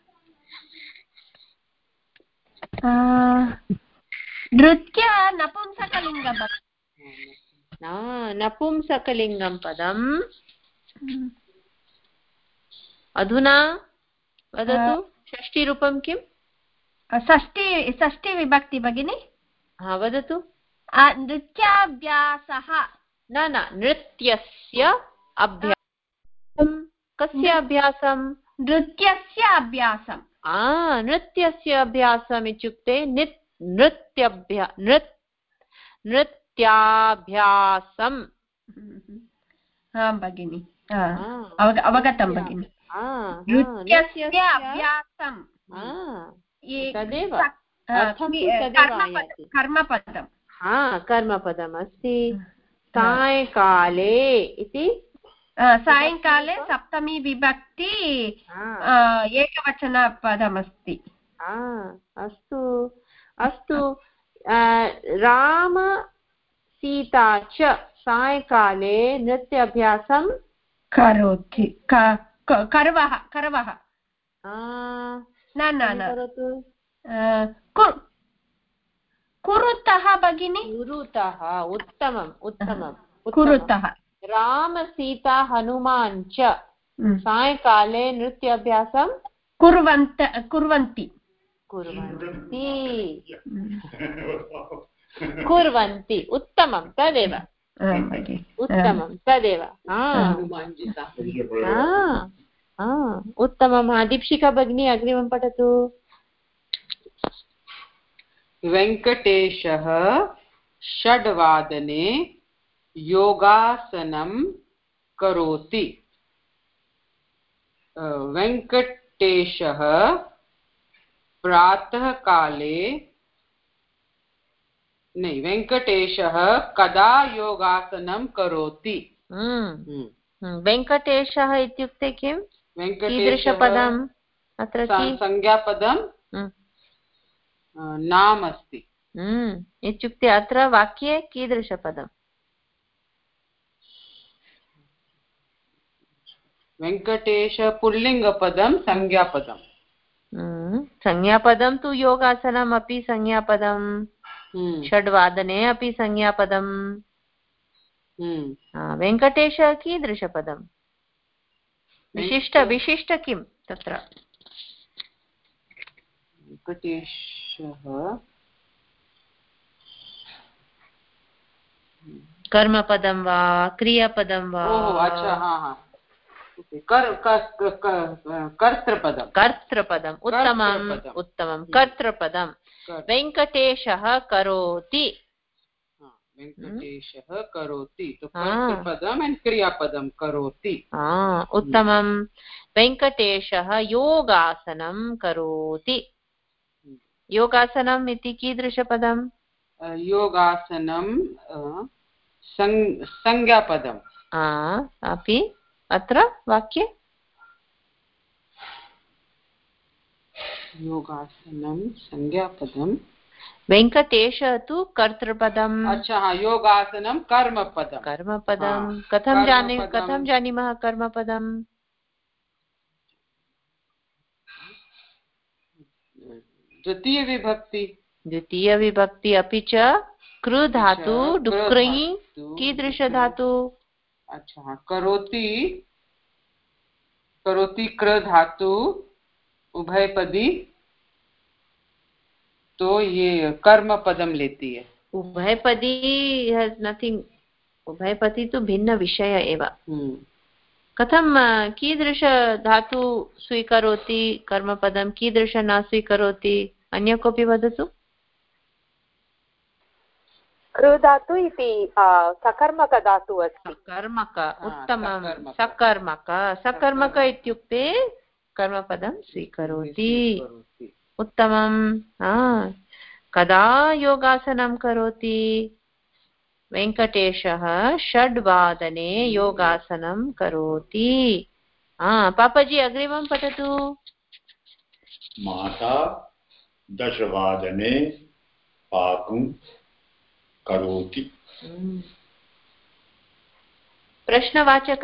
नृत्य नपुंसकलिङ्गं नपुंसकलिङ्गं पदम् अधुना वदतु षष्टिरूपं किं षष्टि षष्टि विभक्ति भगिनि वदतु नृत्याभ्यासः न न नृत्यस्य अभ्यासं कस्य अभ्यासं नृत्यस्य अभ्यासं नृत्यस्य अभ्यासम् इत्युक्ते नृत्याभ्या नृत्याभ्यासम् आं भगिनि अवगतं भगिनि नृत्यस्य अभ्यासं तदेव कर्मपदं कर्मपदम् अस्ति सायङ्काले इति सायङ्काले सप्तमी विभक्ति एकवचनपदमस्ति अस्तु अस्तु राम सीता च सायंकाले नृत्याभ्यासं करोति करवः करवः न न न करोतु कुरुतः भगिनि कुरुतः उत्तमम् उत्तमं कुरुतः राम सीता हनुमान् च सायंकाले नृत्याभ्यासं कुर्वन्त कुर्वन्ति कुर्वन्ति कुर्वन्ति उत्तमं तदेव उत्तमं तदेव उत्तमं दीक्षिका भगिनी अग्रिमं पठतु वेङ्कटेशः षड्वादने योगासनं करोति वेङ्कटेशः प्रातःकाले नहीं वेङ्कटेशः कदा योगासनं करोति वेङ्कटेशः इत्युक्ते किं कीदृशपदम् अत्र संज्ञापदं नाम अस्ति इत्युक्ते अत्र वाक्ये कीदृशपदम् वेङ्कटेश पुल्लिङ्गपदं संज्ञापदं संज्ञापदं तु योगासनम् अपि संज्ञापदं षड्वादने अपि संज्ञापदं वेङ्कटेश कीदृशपदं विशिष्ट विशिष्ट किं तत्र वेङ्कटेशः कर्मपदं वा क्रियापदं वा अच्छा हाँ हाँ कर्तृपदं कर्तृपदम् उत्तमम् उत्तमं कर्तृपदं वेङ्कटेशः करोति वेङ्कटेशः करोति तो कर्तृपदम् एंड क्रियापदं करोति उत्तमं वेङ्कटेशः योगासनं करोति योगासनम् इति कीदृशपदं योगासनं संज्ञापदम् अपि अत्र वाक्ये योगासनं संज्ञापदं वेङ्कटेश तु कर्तृपदम् अच्छा हाँ योगासनं कर्मपदं कर्मपदं कथं जानी कथं जानीमः कर्मपदं द्वितीय विभक्ति द्वितीय विभक्ति अपि च कृ धातु डुक्री कीदृश धातु अच्छा हाँ करोति करोति कृ धातु उभयपदी तो ये कर्म पदम लेती है उभयपदी हैज नथिंग उभयपदी तो भिन्न विषय एव कथं कीदृश धातु स्वीकरोति कर्मपदं कीदृश न स्वीकरोति अन्य कोऽपि वदतु कृ धातु इति सकर्मक धातु अस्ति सकर्मक उत्तमं सकर्मक सकर्मक इत्युक्ते कर्मपदं स्वीकरोति उत्तमं कदा योगासनं करोति वेङ्कटेशः षड्वादने योगासनं करोति पापाजी अग्रिमं पठतु माता दशवादने पाकं करोति प्रश्नवाचक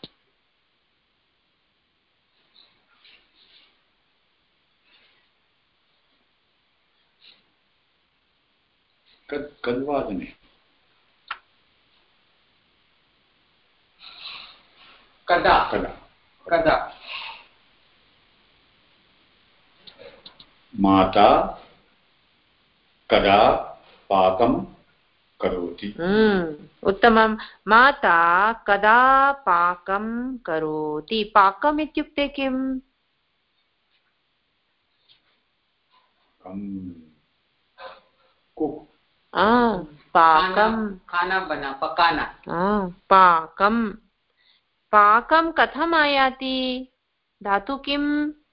कद्वादने कदा कदा कदा माता कदा पाकं करोति उत्तमं माता कदा पाकं करोति पाकम् इत्युक्ते किम् पाकं खाना बना पकाना पाकं पाकं कथम् आयाति धातु किम्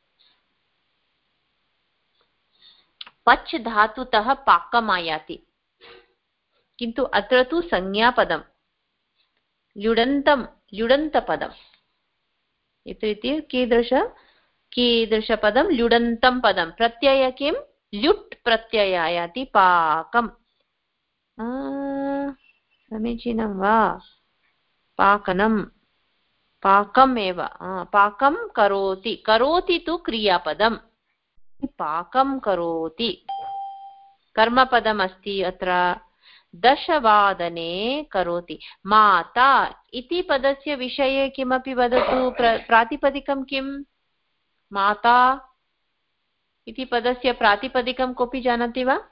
पच् धातुतः पाकम् आयाति किन्तु अत्र तु संज्ञापदं ल्युडन्तं ल्युडन्तपदम् इति कीदृश कीदृशपदं ल्युडन्तं पदं प्रत्यय किं ल्युट् प्रत्यय आयाति पाकम् समीचीनं वा? पाकनं पाकम् एव पाकं करोति करोति तु क्रियापदं पाकं करोति कर्मपदम् अस्ति अत्र दशवादने करोति माता इति पदस्य विषये किमपि वदतु प्र, प्रातिपदिकं किं माता इति पदस्य प्रातिपदिकं कोऽपि जानाति वा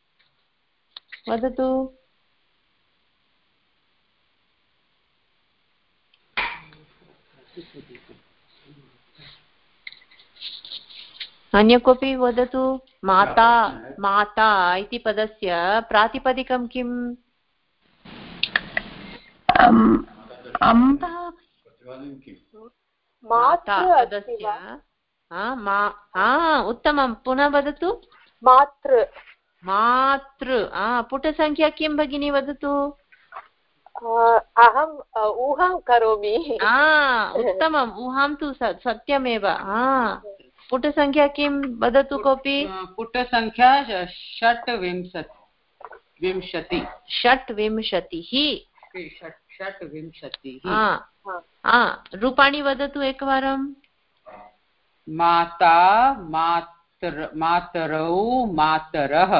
वदतु अन्य कोऽपि वदतु माता माता इति पदस्य प्रातिपदिकं किम् माता पदस्य उत्तमं पुनः वदतु मातृ मातृ पुटसङ्ख्या किं भगिनी वदतु अहम् ऊहां करोमि उत्तमम् ऊहां तु सत्यमेव पुटसङ्ख्या किं वदतु कोऽपि पुटसङ्ख्या षट्विंशति विंशति षट्विंशतिः षट्विंशतिः रूपाणि वदतु एकवारं माता मातर मातरौ मातरः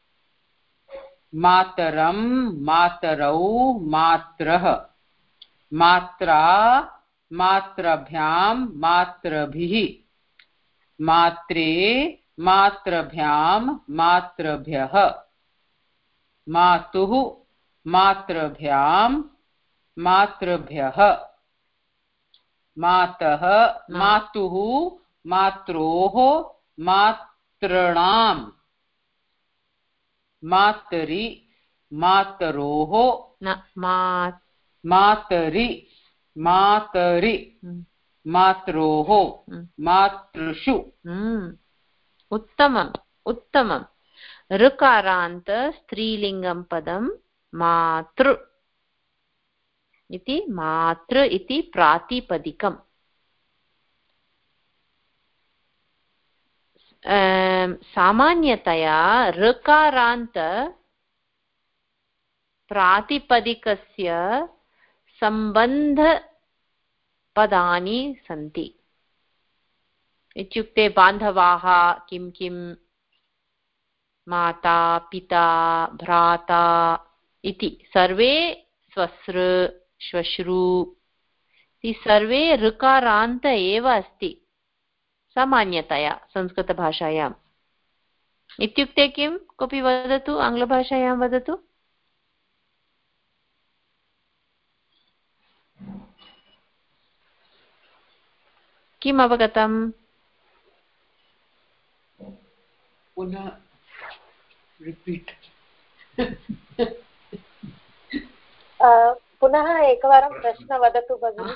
मातरं मातरौ मात्रः मात्रा मात्रभ्यां मात्रभिः मात्रे मात्रभ्यां मात्रभ्यः मातुः मात्रभ्यां मात्रभ्यः मातः मातुः मात्रोः मातॄणां मातरि मातरोः मातरि मातरि मात्रोः मातृषु उत्तमम् उत्तमम् ऋकारान्त स्त्रीलिङ्गं पदं मातृ इति मातृ इति प्रातिपदिकम् सामान्यतया ऋकारान्त प्रातिपदिकस्य सम्बन्ध पदानि सन्ति इत्युक्ते बान्धवाः किं किं माता पिता भ्राता इति सर्वे स्वसृ श्वश्रु सर्वे ऋकारान्त एव अस्ति सामान्यतया संस्कृतभाषायाम् इत्युक्ते किं कोऽपि वदतु आङ्ग्लभाषायां वदतु किम् अवगतम् पुनः रिपीट् पुनः एकवारं प्रश्न वदतु भगिनि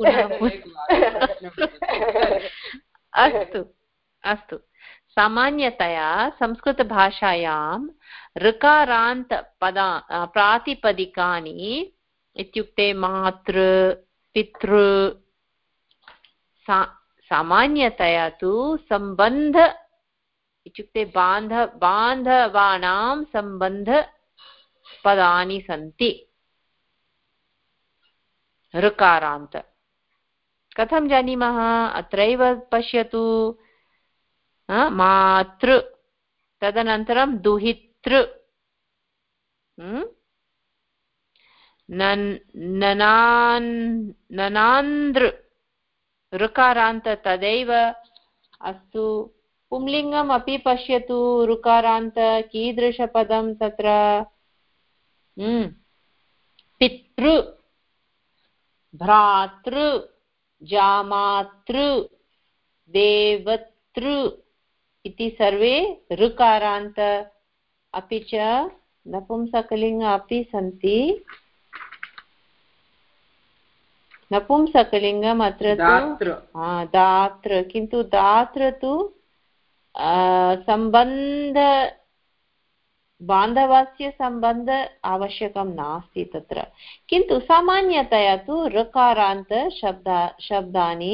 अस्तु अस्तु सामान्यतया संस्कृतभाषायां ऋकारान्त पदा प्रातिपदिकानि इत्युक्ते मातृ पितृ सा सामान्यतया तु सम्बन्ध इत्युक्ते बान्ध बान्धवानां सम्बन्ध पदानि सन्ति ऋकारान्त कथं जानीमः अत्रैव पश्यतु मातृ तदनन्तरं दुहितृ ननान्द्र ऋकारान्त तदैव अस्तु पुंलिङ्गम् अपि पश्यतु ऋकारान्त कीदृशपदं तत्र पितृ भ्रातृ जामातृ देवतृ इति सर्वे ऋकारान्त अपि च नपुंसकलिङ्ग अपि सन्ति नपुंसकलिङ्गम् अत्र तु दात्र किन्तु दात्र तु सम्बन्ध बान्धवस्य सम्बन्ध आवश्यकं नास्ति तत्र किन्तु सामान्यतया तु ऋकारान्त शब्दा शब्दानि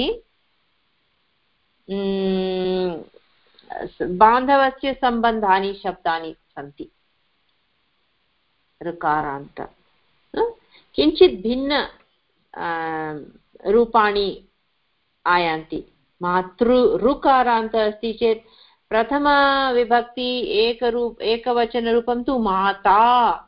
बान्धवस्य सम्बन्धानि शब्दानि सन्ति ऋकारान्त किञ्चित् भिन्न रूपाणि आयान्ति। मातृ ऋकारान्त अस्ति चेत् प्रथमविभक्ति एकरूप एकवचनरूपं तु माता,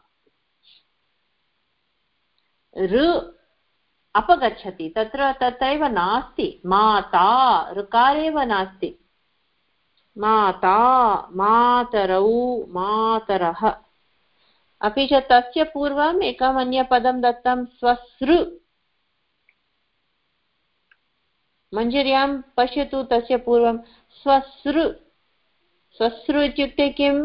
ऋ अपगच्छति, तत्र तथैव नास्ति, माता ऋकारेव नास्ति, माता, मातरौ, मातरः। अपि च तस्य पूर्वम् एकम् अन्यपदं दत्तं स्वसृ। मञ्जर्यां पश्यतु, तस्य पूर्वं स्वसृ। स्वसृ इत्युक्ते किम्?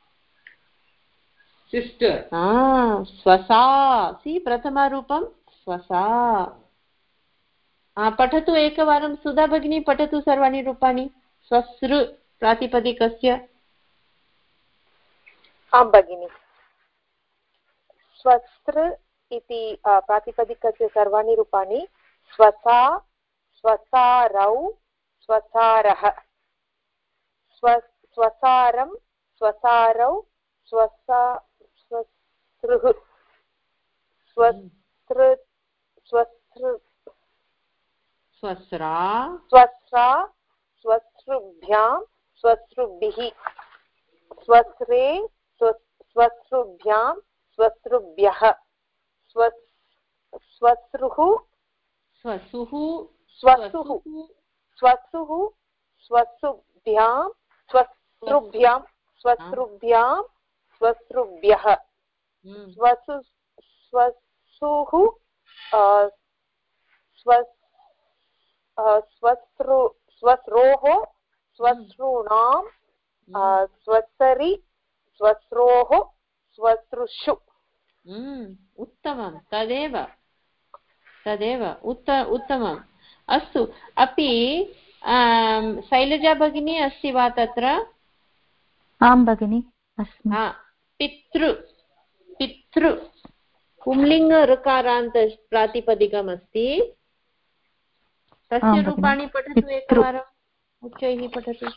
सिस्टर्। स्वसा, सि प्रथमरूपं स्वसा। पठतु एकवारं सुधा भगिनी, पठतु सर्वाणि रूपाणि स्वसृ प्रातिपदिकस्य। आं भगिनि, स्वसृ इति प्रातिपदिकस्य सर्वाणि रूपाणि स्वसा, स्वसारौ, स्वसारः, स्व स्वसारं, स्वसारौ, स्वसा, स्वसृः, स्वसृ, स्वसृ, स्वस्रा, स्वस्रा, स्वसृभ्यां, स्वसृभिः, स्वस्रे, स्वसृभ्यां, स्वसृभ्यः, स्वसृः, स्वसुः, स्वसुः, स्वसुः, स्वसुभ्यां, स्वसृभ्यां, स्वसृभ्यां, स्वसृभ्यः, स्वसु, स्वसुः, स्वसृ, स्वस्रोः, स्वसॄणां, स्वसरि, स्वस्रोः, स्वसृषु। उत्तमं, तदेव तदेव उत्त उत्तमम्। अस्तु, अपि शैलजा भगिनी अस्ति वा तत्र? आं भगिनि अस्मि। पितृ, पितृ पुंलिङ्ग ऋकारान्त प्रातिपदिकम् अस्ति, तस्य रूपाणि पठतु एकवारम्, उच्चैः पठतु।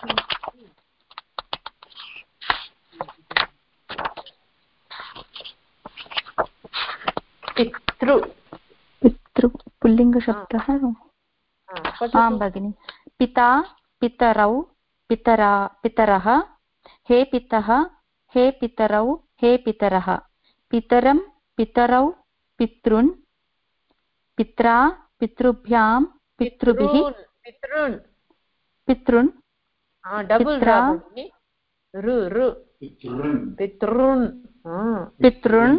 पितृ, पितृ पुल्लिङ्गशब्दः। आं भगिनि। पिता, पितरौ, पितरा, पितरः, हे पितः, हे पितरौ, हे पितरः, पितरं, पितरौ, पितॄन्, पित्रा, पितृभ्यां, पितृभिः, पितॄन्, पितॄन्, पित्रा, पितॄन्, पितॄन्,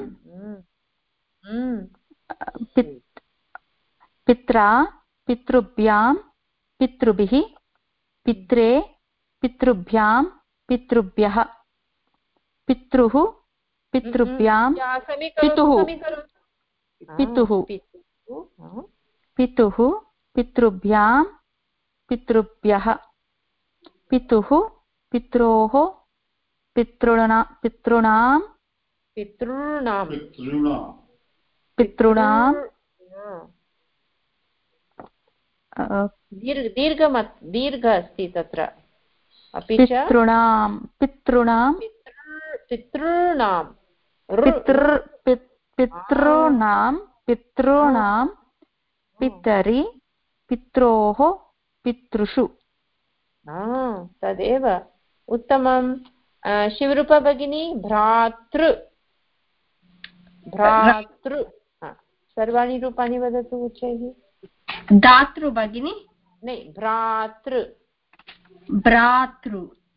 पित्रा, पितृभ्यां, पितृभिः, पित्रे, पितृभ्यां, पितृभ्यः, पितृः, पितृभ्यां, पितुः, पितुः, पितुः, पितृभ्यां, पितृभ्यः, पितुः, पित्रोः, पितॄणा, पितॄणां, पितॄणां, पितॄणां, दीर्घ दीर्घमत् दीर्घ अस्ति तत्र। अपि च पितॄणां, पितॄणां, पितॄणां, पितृ पितॄणां, पितॄणां, पितरि, पित्रोः, पितृषु। तदेव उत्तमं। शिवरूपा भगिनी, भ्रातृ, भ्रातृ सर्वाणि रूपाणि वदतु उच्चैः। दातृ भगिनी, नै, भ्रातृ, भ्रातृ।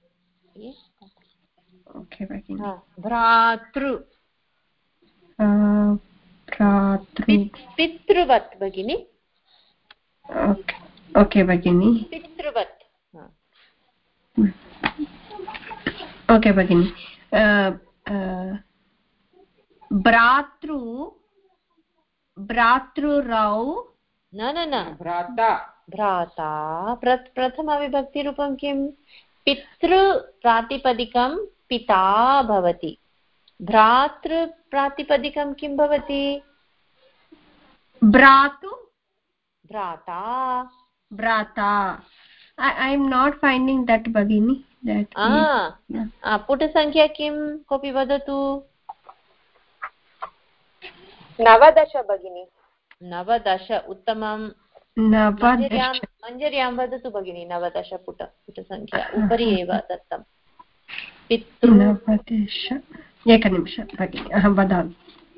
ओके भगिनी, भ्रातृ, भ्रातृ, पितृवत् भगिनी। ओके भगिनी, पितृवत्। ओके भगिनी। भ्रातृ, भ्रातृरौ, न न न भ्राता, भ्राता प्रथमविभक्तिरूपं किं? पितृ प्रातिपदिकं पिता भवति, भ्रातृ प्रातिपदिकं किं भवति? भ्रातु, भ्राता, भ्राता। I am not finding that भगिनी, that पुटसङ्ख्या किं, कोऽपि वदतु? नवदश भगिनी। नवदश उत्तमं। नवदश मञ्जर्यां वदतु भगिनी। नवदश पुट पुटसङ्ख्या उपरि एव दत्तं। पितृ नवदश एकनिमिषं भगिनि अहं वदामि।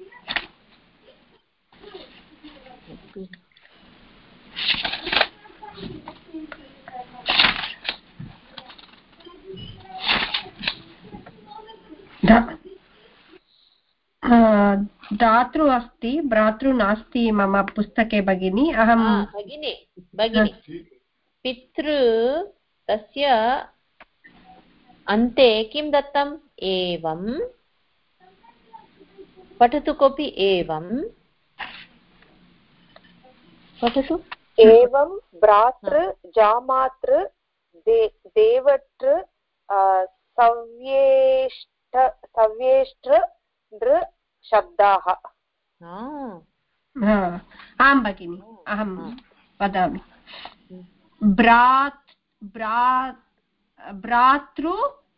दातृ अस्ति भ्रातृ नास्ति मम पुस्तके भगिनी। अहं भगिनी भगिनी पितृ तस्य अन्ते किं दत्तम्? एवं पठतु कोऽपि। एवं पठतु। एवं भ्रातृ जामातृ देवतृ सव्येष्ठ सव्येष्ठ नृ शब्दाः। आं भगिनि अहं वदामि। भ्रात् भ्रातृ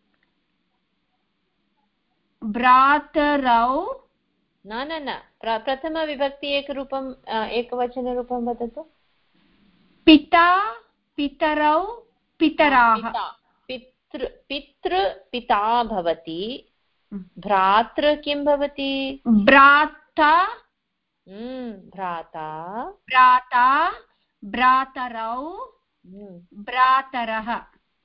भ्रातरौ न न न प्रथमविभक्ति एकरूपम् एकवचनरूपं वदतु। पिता पितरौ पितराः। पितृ पितृ पिता भवति। भ्रातृ किं भवति? भ्राता भ्राता भ्राता भ्रातरौ भ्रातरः।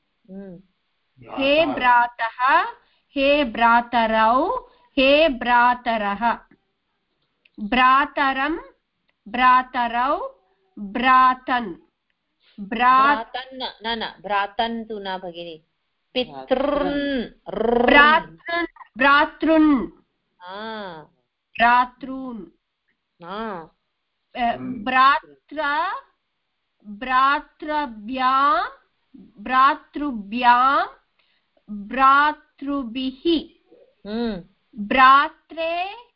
हे भ्रातः हे भ्रातरौ हे भ्रातरः। भ्रातरं भ्रातरौ भ्रातन् भ्रातन् न न भ्रातन् तु न भगिनि। पितॄन् भ्रातॄन् भ्रातॄन् भ्रातॄन् भ्रात्र भ्रातृभ्यां भ्रातृभ्यां भ्रातृभिः। भ्रात्रे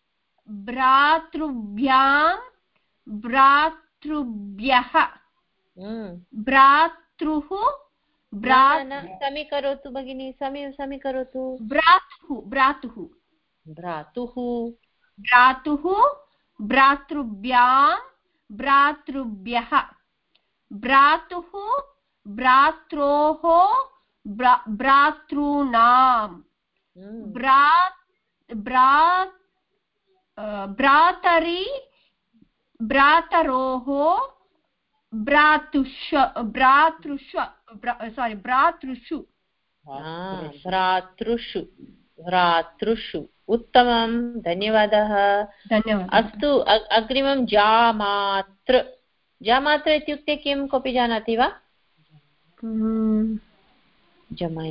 भ्रातृभ्यां भ्रातृभ्यः। भ्रातृः समीकरोतु भगिनी। समी समीकरोतु। भ्रातुः भ्रातुः भ्रातुः भ्रातुः भ्रातृभ्यां भ्रातृभ्यः। भ्रातुः भ्रात्रोः भ्रातॄणां। भ्रातरि भ्रातरोः भ्रातुष भ्रातृषु सोरि भ्रातृषु भ्रातृषु भ्रातृषु। उत्तमं धन्यवादः। धन्यवादः। अस्तु अग्रिमं जामातृ। जामातृ इत्युक्ते किं कोऽपि जानाति वा? जमै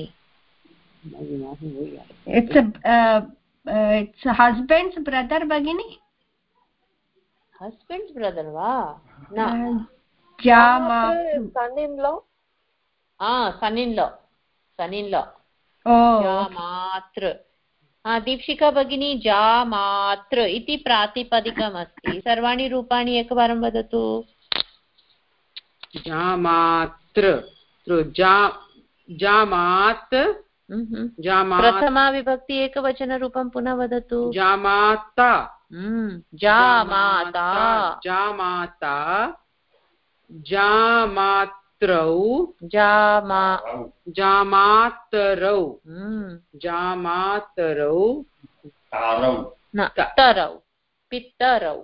इट्स् इट्स् हस्बेण्ड्स् ब्रदर् भगिनी। हस्बेण्ड्स् ब्रदर् वा? न son in law। ah son in law son in law। जामातृ। Dikshika भगिनी जामातृ इति प्रातिपदिकम् अस्ति। सर्वाणि रूपाणि एकवारं वदतु। जामातृ जामात् प्रथमा विभक्ति एकवचनरूपं पुनः वदतु। जामाता जामाता जामाता जामात्रौ जामा जामातरौ जामातरौ न तरौ पितरौ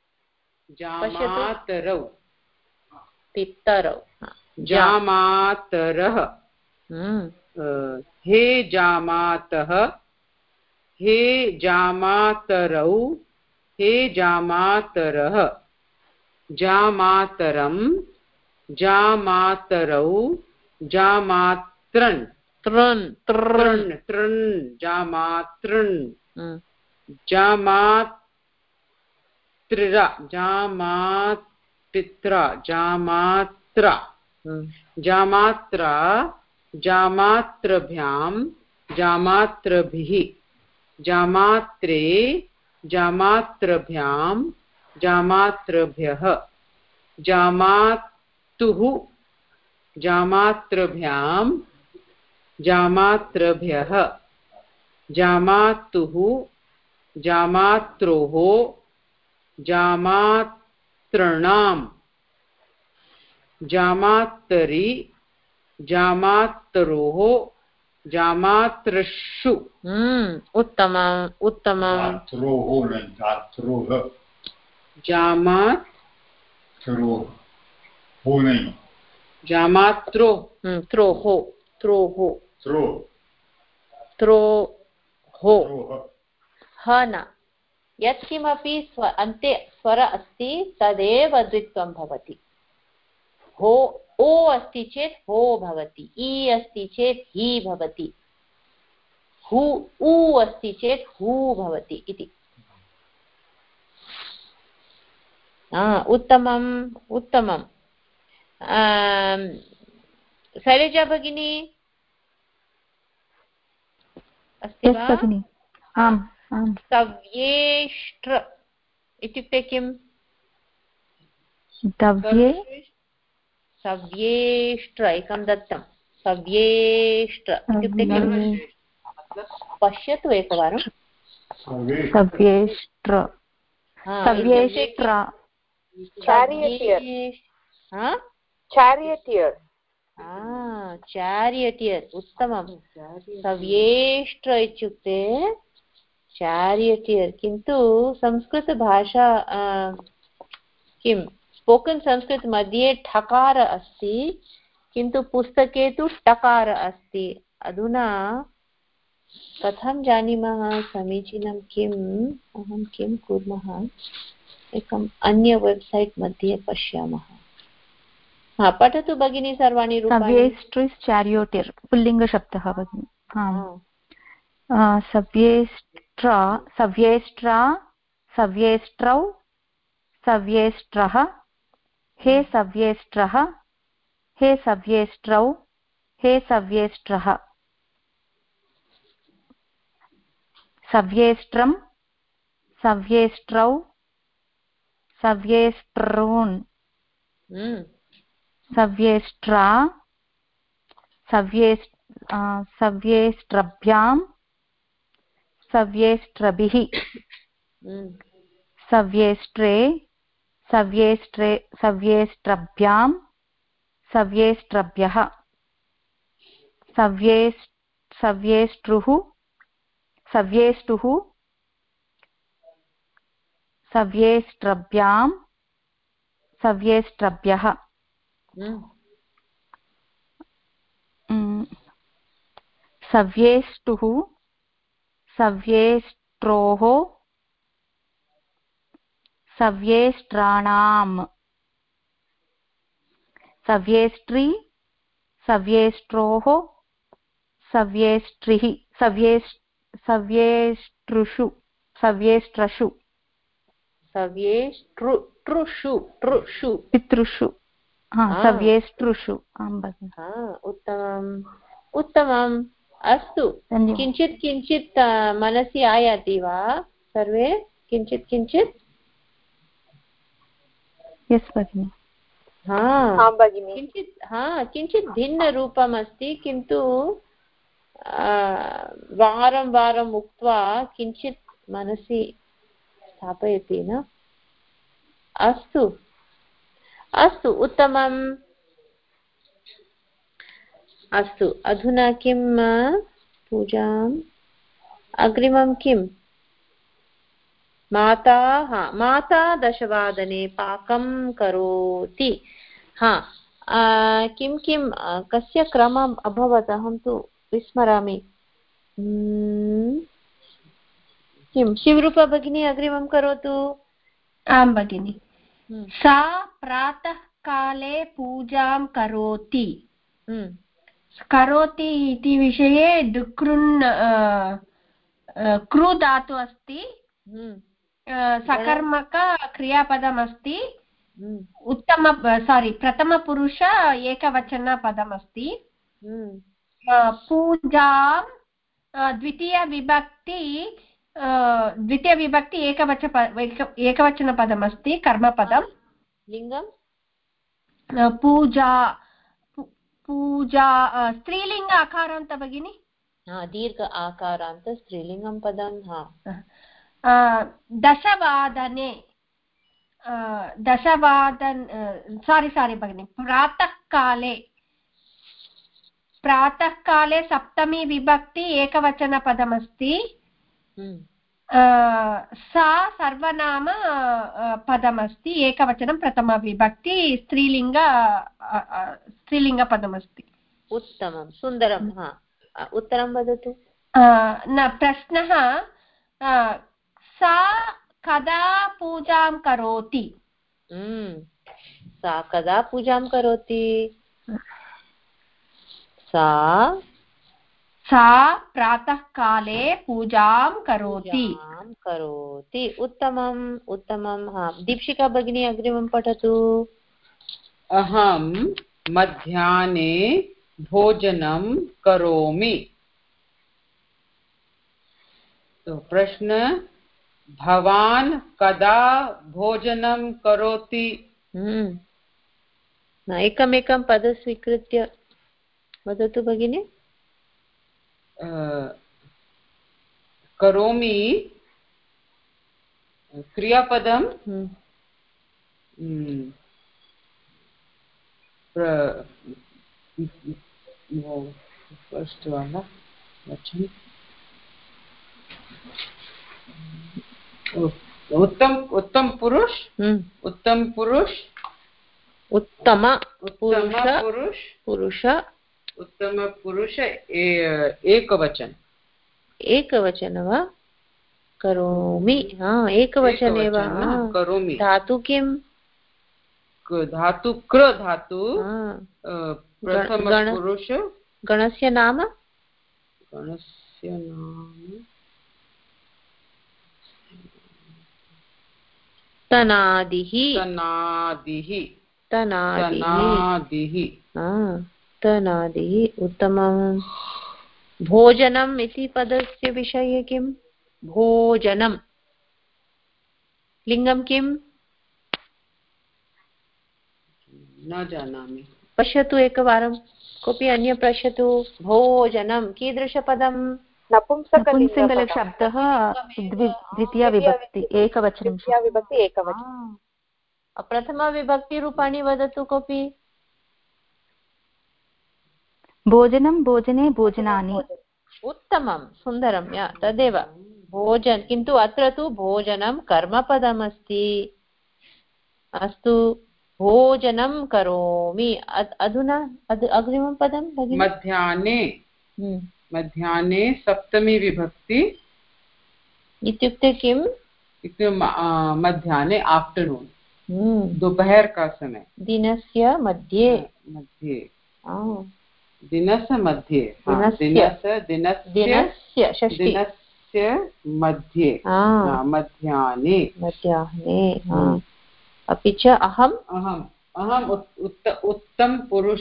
जामातरौ पितरौ जामातरः। हे जामातः हे जामातरौ हे जामातरः। जामातरं जामातरौ जामात्रन् तृन् तृन् तृन् जामातृन् जामात्रिरा जामात्पित्रा जामात्रा जामात्रा जामात्रभ्यां जामात्रभिः। जामात्रे जामात्रभ्यां जामात्रभ्यः। जामातुः जामात्रभ्यां जामात्रभ्यः। जामातुः जामात्रोः जामातॄणां जामातरि जामातरोः जामातृषु उत्तमम् उत्तमम् धात्रोः न धात्रोः जामातरोः हो नहीं जामात्रो त्रोः त्रोः त्रो त्रोः ह न यत्किमपि स्व अन्ते स्वर अस्ति तदेव द्वित्वं भवति हो ओ अस्ति चेत् हो भवति इ अस्ति चेत् हि भवति हु उ अस्ति चेत् हु भवति इति उत्तमम् उत्तमम् शैलजा भगिनी अस्ति वा? आम् आम् सव्येष्ट्र इत्युक्ते किम्? दव्ये सव्येष्ट्र एकं दत्तं सव्येष्ट्र इत्युक्ते किम्? पश्यतु एकवारं सव्येष्ट्र सव्येष्ट्र चारियटियर् चारियटियर् उत्तमं सव्येष्ट्र इत्युक्ते चारियटियर् किन्तु संस्कृतभाषा किं स्पोकन् संस्कृत मध्ये ठकार अस्ति किन्तु पुस्तके तु टकार अस्ति अधुना कथं जानीमः समीचीनं किम् अहं किं कुर्मः एकम् अन्य वेब्सैट् मध्ये पश्यामः हा पठतु भगिनी सर्वाणि रूपाणि सव्येष्ट्र चारियोटिर् पुल्लिङ्गशब्दः भगिनी सव्येष्ट्र सव्येष्ट्रा सव्येष्ट्रौ सव्येष्ट्रः हे सव्येष्ट्रः हे सव्येष्ट्रौ हे सव्येष्ट्रः सव्येष्ट्रं सव्येष्ट्रौ सव्येष्ट्रून् सव्येष्ट्रा सव्ये सव्येष्ट्रभ्यां सव्येष्ट्रभिः सव्येष्ट्रे सव्येष्ट्रे सव्येष्ट्रभ्यां सव्येष्ट्रभ्यः सव्येष् सव्येष्ट्रुः सव्येष्टुः सव्येष्ट्रभ्यां सव्येष्ट्रभ्यः सव्येष्टुः सव्येष्ट्रोः सव्येष्ट्राणां सव्येष्ट्री सव्येष्ट्रोः सव्येष्ट्रिः सव्येष् सव्येष्ट्रुषु सव्येष्ट्रषु सव्येष्ट्रुषु ट्रुषु पितृषु सव्येष्ट्रुषु आं भगिनि उत्तमम् उत्तमम् अस्तु किञ्चित् किञ्चित् मनसि आयाति वा सर्वे किञ्चित् किञ्चित् यस् भगिनि किञ्चित् हा किञ्चित् भिन्नरूपम् अस्ति किन्तु वारं वारम् उक्त्वा किञ्चित् मनसि स्थापयति न अस्तु अस्तु उत्तमम् अस्तु अधुना किं पूजाम् अग्रिमं किम् माता हा माता दशवादने पाकं करोति हा किं किं कस्य क्रमम् अभवत् अहं तु विस्मरामि किं शिवरूपा भगिनी अग्रिमं करोतु आं भगिनि सा प्रातःकाले पूजां करोति करोति इति विषये दुकृन् कृ धातु अस्ति सकर्मक क्रियापदम् अस्ति उत्तम सारी प्रथमपुरुष एकवचनपदम् अस्ति पूजां द्वितीयविभक्ति द्वितीयविभक्ति एकवच एकवचनपदम् अस्ति कर्मपदं लिङ्गं पूजा पूजा स्त्रीलिङ्ग आकारान्त भगिनि दीर्घ आकारान्त स्त्रीलिङ्गं पदं हा दशवादने दशवादन सारी सारी भगिनि प्रातःकाले प्रातःकाले सप्तमी विभक्ति एकवचनपदमस्ति सा सर्वनाम पदमस्ति एकवचनं प्रथमविभक्ति स्त्रीलिङ्ग स्त्रीलिङ्गपदमस्ति उत्तमं सुन्दरं हा उत्तरं वदतु न प्रश्नः सा कदा पूजां करोति सा कदा पूजां करोति सा सा प्रातःकाले पूजां करोति करोति उत्तमम् उत्तमं हा दीक्षिका भगिनी अग्रिमं पठतु अहं मध्याह्ने भोजनं करोमि तो प्रश्न भवान् कदा भोजनं करोति एकमेकं पद स्वीकृत्य वदतु भगिनी करोमि क्रियापदं फस्ट् वाला उत्तम उत्तम पुरुष उत्तम पुरुष उत्तम उत्तम पुरुष पुरुष उत्तम पुरुष एकवचन एकवचन वा करोमि हा एकवचन एव करोमि धातु किं धातु कृ धातु प्रथम पुरुष गणस्य नाम गणस्य नाम तनादिः तनादिः तनादिः तनादिः उत्तमं भोजनम् इति पदस्य विषये किं भोजनं लिङ्गं किं न जानामि पश्यतु एकवारं कोऽपि अन्य पश्यतु भोजनं कीदृशपदं नपुंसकलिङ्गशब्दः द्वितीया विभक्ति एकवचनं विभक्ति एकवचनं प्रथमविभक्तिरूपाणि वदतु कोऽपि भोजनं भोजने भोजनानि उत्तमं सुन्दरं या तदेव भोजन किन्तु अत्र तु भोजनं कर्मपदमस्ति अस्तु भोजनं करोमि अधुना अग्रिमं पदं मध्याह्ने मध्याह्ने सप्तमी विभक्ति इत्युक्ते किम् इत्युक्ते मध्याह्ने आफ्टरनून दोपहर का समय दिनस्य मध्ये मध्ये दिनस्य मध्ये दिनस्य दिनस्य दिनस्य मध्ये मध्याह्ने मध्याह्ने अपि च अहम् अहम् अहम् उत्तम पुरुष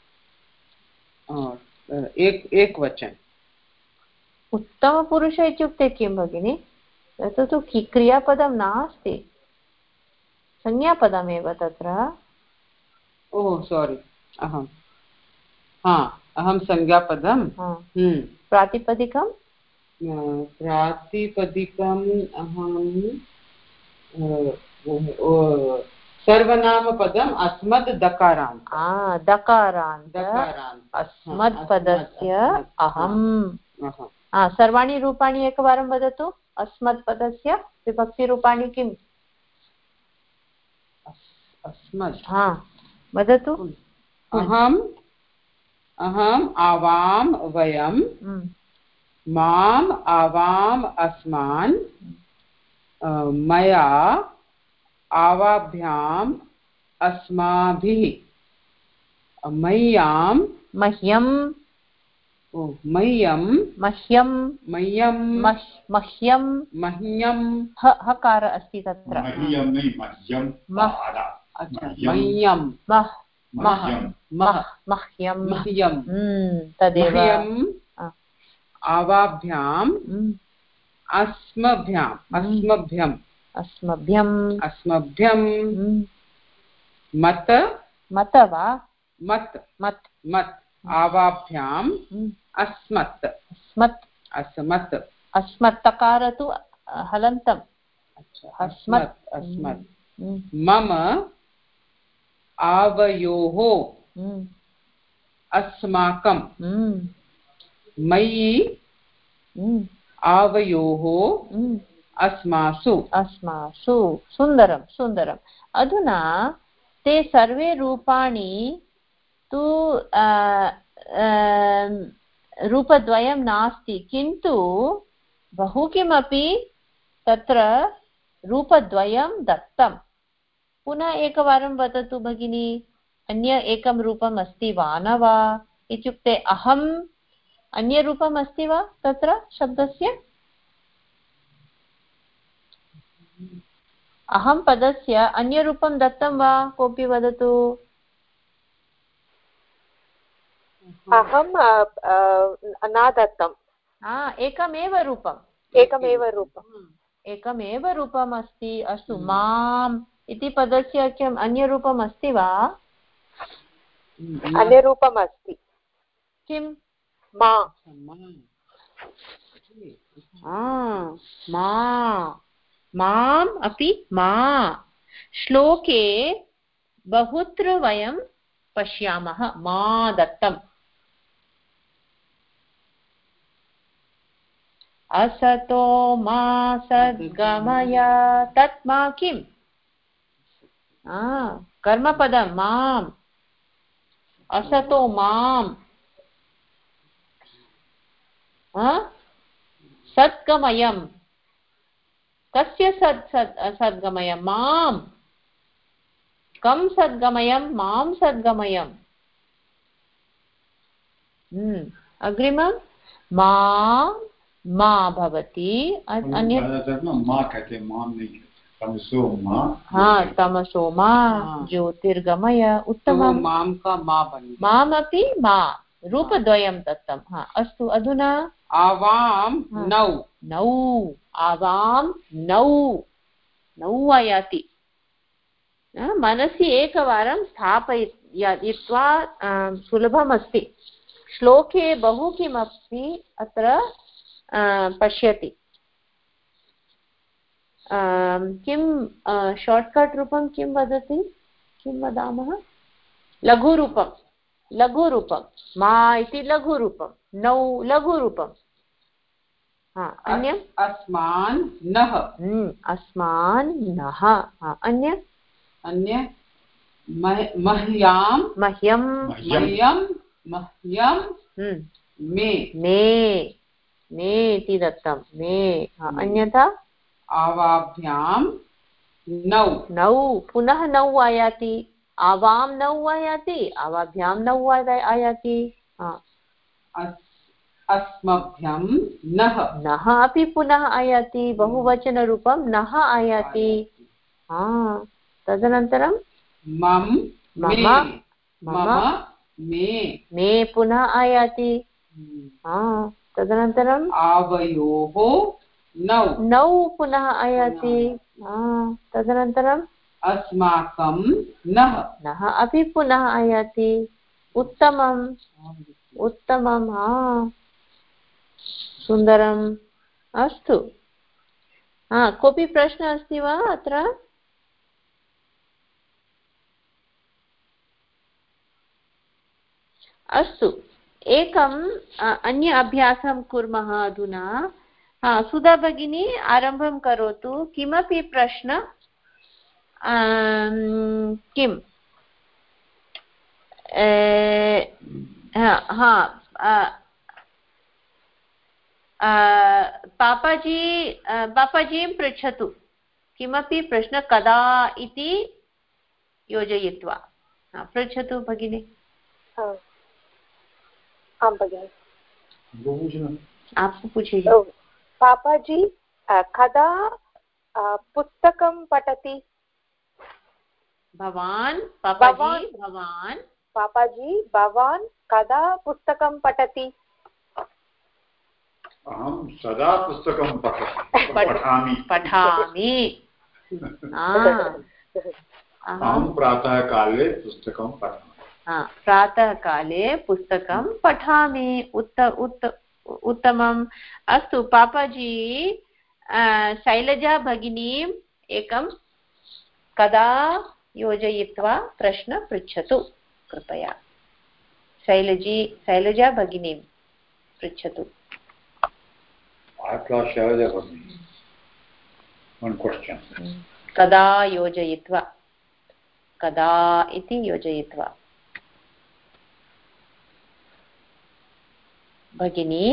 एक एकवचन उत्तमपुरुष इत्युक्ते किं भगिनि तत् तु क्रियापदं नास्ति संज्ञापदमेव तत्र ओह सॉरी अहं हा अहं संज्ञापदं प्रातिपदिकं प्रातिपदिकम् अहं सर्वनामपदम् अस्मद् दकारान्त दकारान्त अस्मद् पदस्य अहम् सर्वाणि रूपाणि एकवारं वदतु अस्मद् पदस्य विभक्तिरूपाणि किम् अस्मद् हा वदतु अहम् अहम् आवां वयं माम् आवाम् अस्मान् मया आवाभ्याम् अस्माभिः मह्यां मह्यं मह्यं मह्यं मह्यं मह्यं मह्यं हकार अस्ति तत्र मह्यं नहीं मह्यं मह्यं मह्यं मह्यं तदेव आवाभ्याम् अस्मभ्याम् अस्मभ्यम् अस्मभ्यम् अस्मभ्यं मत मत वा मत मत मत आवाभ्याम् अस्मत् अस्मत् अस्मत् अस्मत् तकार तु हलन्तम् अस्मत् अस्मत् मम आवयोः अस्माकं मयि आवयोः अस्मासु अस्मासु सुन्दरं सुन्दरम् अधुना ते सर्वे रूपाणि तु रूपद्वयं नास्ति किन्तु बहु किमपि तत्र रूपद्वयं दत्तं पुनः एकवारं वदतु भगिनी अन्य एकं रूपम् अस्ति वा न वा इत्युक्ते अहम् अन्यरूपम् अस्ति वा तत्र शब्दस्य अहं पदस्य अन्यरूपं दत्तं वा कोऽपि वदतु अहं न दत्तं एकमेव रूपम् एकमेव रूपम् एकमेव रूपम् अस्ति अस्तु माम् इति पदस्य किम् अन्यरूपम् अस्ति वा अन्यरूपम् अस्ति किं मा मा माम् अपि मा श्लोके बहुत्र वयं पश्यामः मा दत्तम् असतो मा सद्गमय तत् मा किम् कर्मपदं माम् असतो माम् सद्गमयम् कस्य सद् सद् सद्गमयं माम् कं सद्गमयं मां सद्गमयम् अग्रिमं मा मा भवति अन्य मा कहते मां नहीं तमसो मा हाँ तमसो मा ज्योतिर्गमय उत्तमं मां का मा बनि माम् अपि मा रूपद्वयं दत्तं हाँ अस्तु अधुना आवां नौ नौ आवां नौ नौ आयाति मनसि एकवारं स्थापयित्वा सुलभमस्ति श्लोके बहु किमपि अत्र पश्यति किं शार्ट्कट् रूपं किं वदति किं वदामः लघुरूपं लघुरूपं मा इति लघुरूपं नौ लघुरूपं अन्यम् अस्मान् नः अस्मान् नः अन्य अन्य मह्यां मह्यं मह्यं मह्यं मे मे मे इति दत्तं मे अन्यथा आवाभ्यां नौ नौ पुनः नौ आयाति आवां नौ आयाति आवाभ्यां नौ आयाति अस्मभ्यं नः नः अपि पुनः आयाति बहुवचनरूपं नः आयाति तदनन्तरं मम मम मम मे मे पुनः आयाति तदनन्तरम् आवयोः नौ नौ पुनः आयाति तदनन्तरम् अस्माकं नः नः अपि पुनः आयाति उत्तमम् उत्तमं हा सुन्दरम् अस्तु हा कोऽपि प्रश्नः अस्ति वा अत्र अस्तु एकम् अन्य अभ्यासं कुर्मः अधुना हा सुधा भगिनी आरम्भं करोतु किमपि प्रश्न किं हा पापाजी पापाजीं पृच्छतु किमपि प्रश्न कदा इति योजयित्वा पृच्छतु भगिनी आं भगिनि आप पूछिए पापा जी कदा पुस्तकं पठति भवान् पापाजी भवान् पापाजी भवान् कदा पुस्तकं पठति अहं सदा पुस्तकं पठामि पठामि अहं प्रातःकाले पुस्तकं पठामि प्रातःकाले पुस्तकं पठामि उत्त उत्त उत्तमम् अस्तु पापाजी शैलजा भगिनीम् एकं कदा योजयित्वा प्रश्न पृच्छतु कृपया। शैलजी शैलजा भगिनी पृच्छतु। शैलजा भगिनी, one question. कदा योजयित्वा, कदा इति योजयित्वा। भगिनी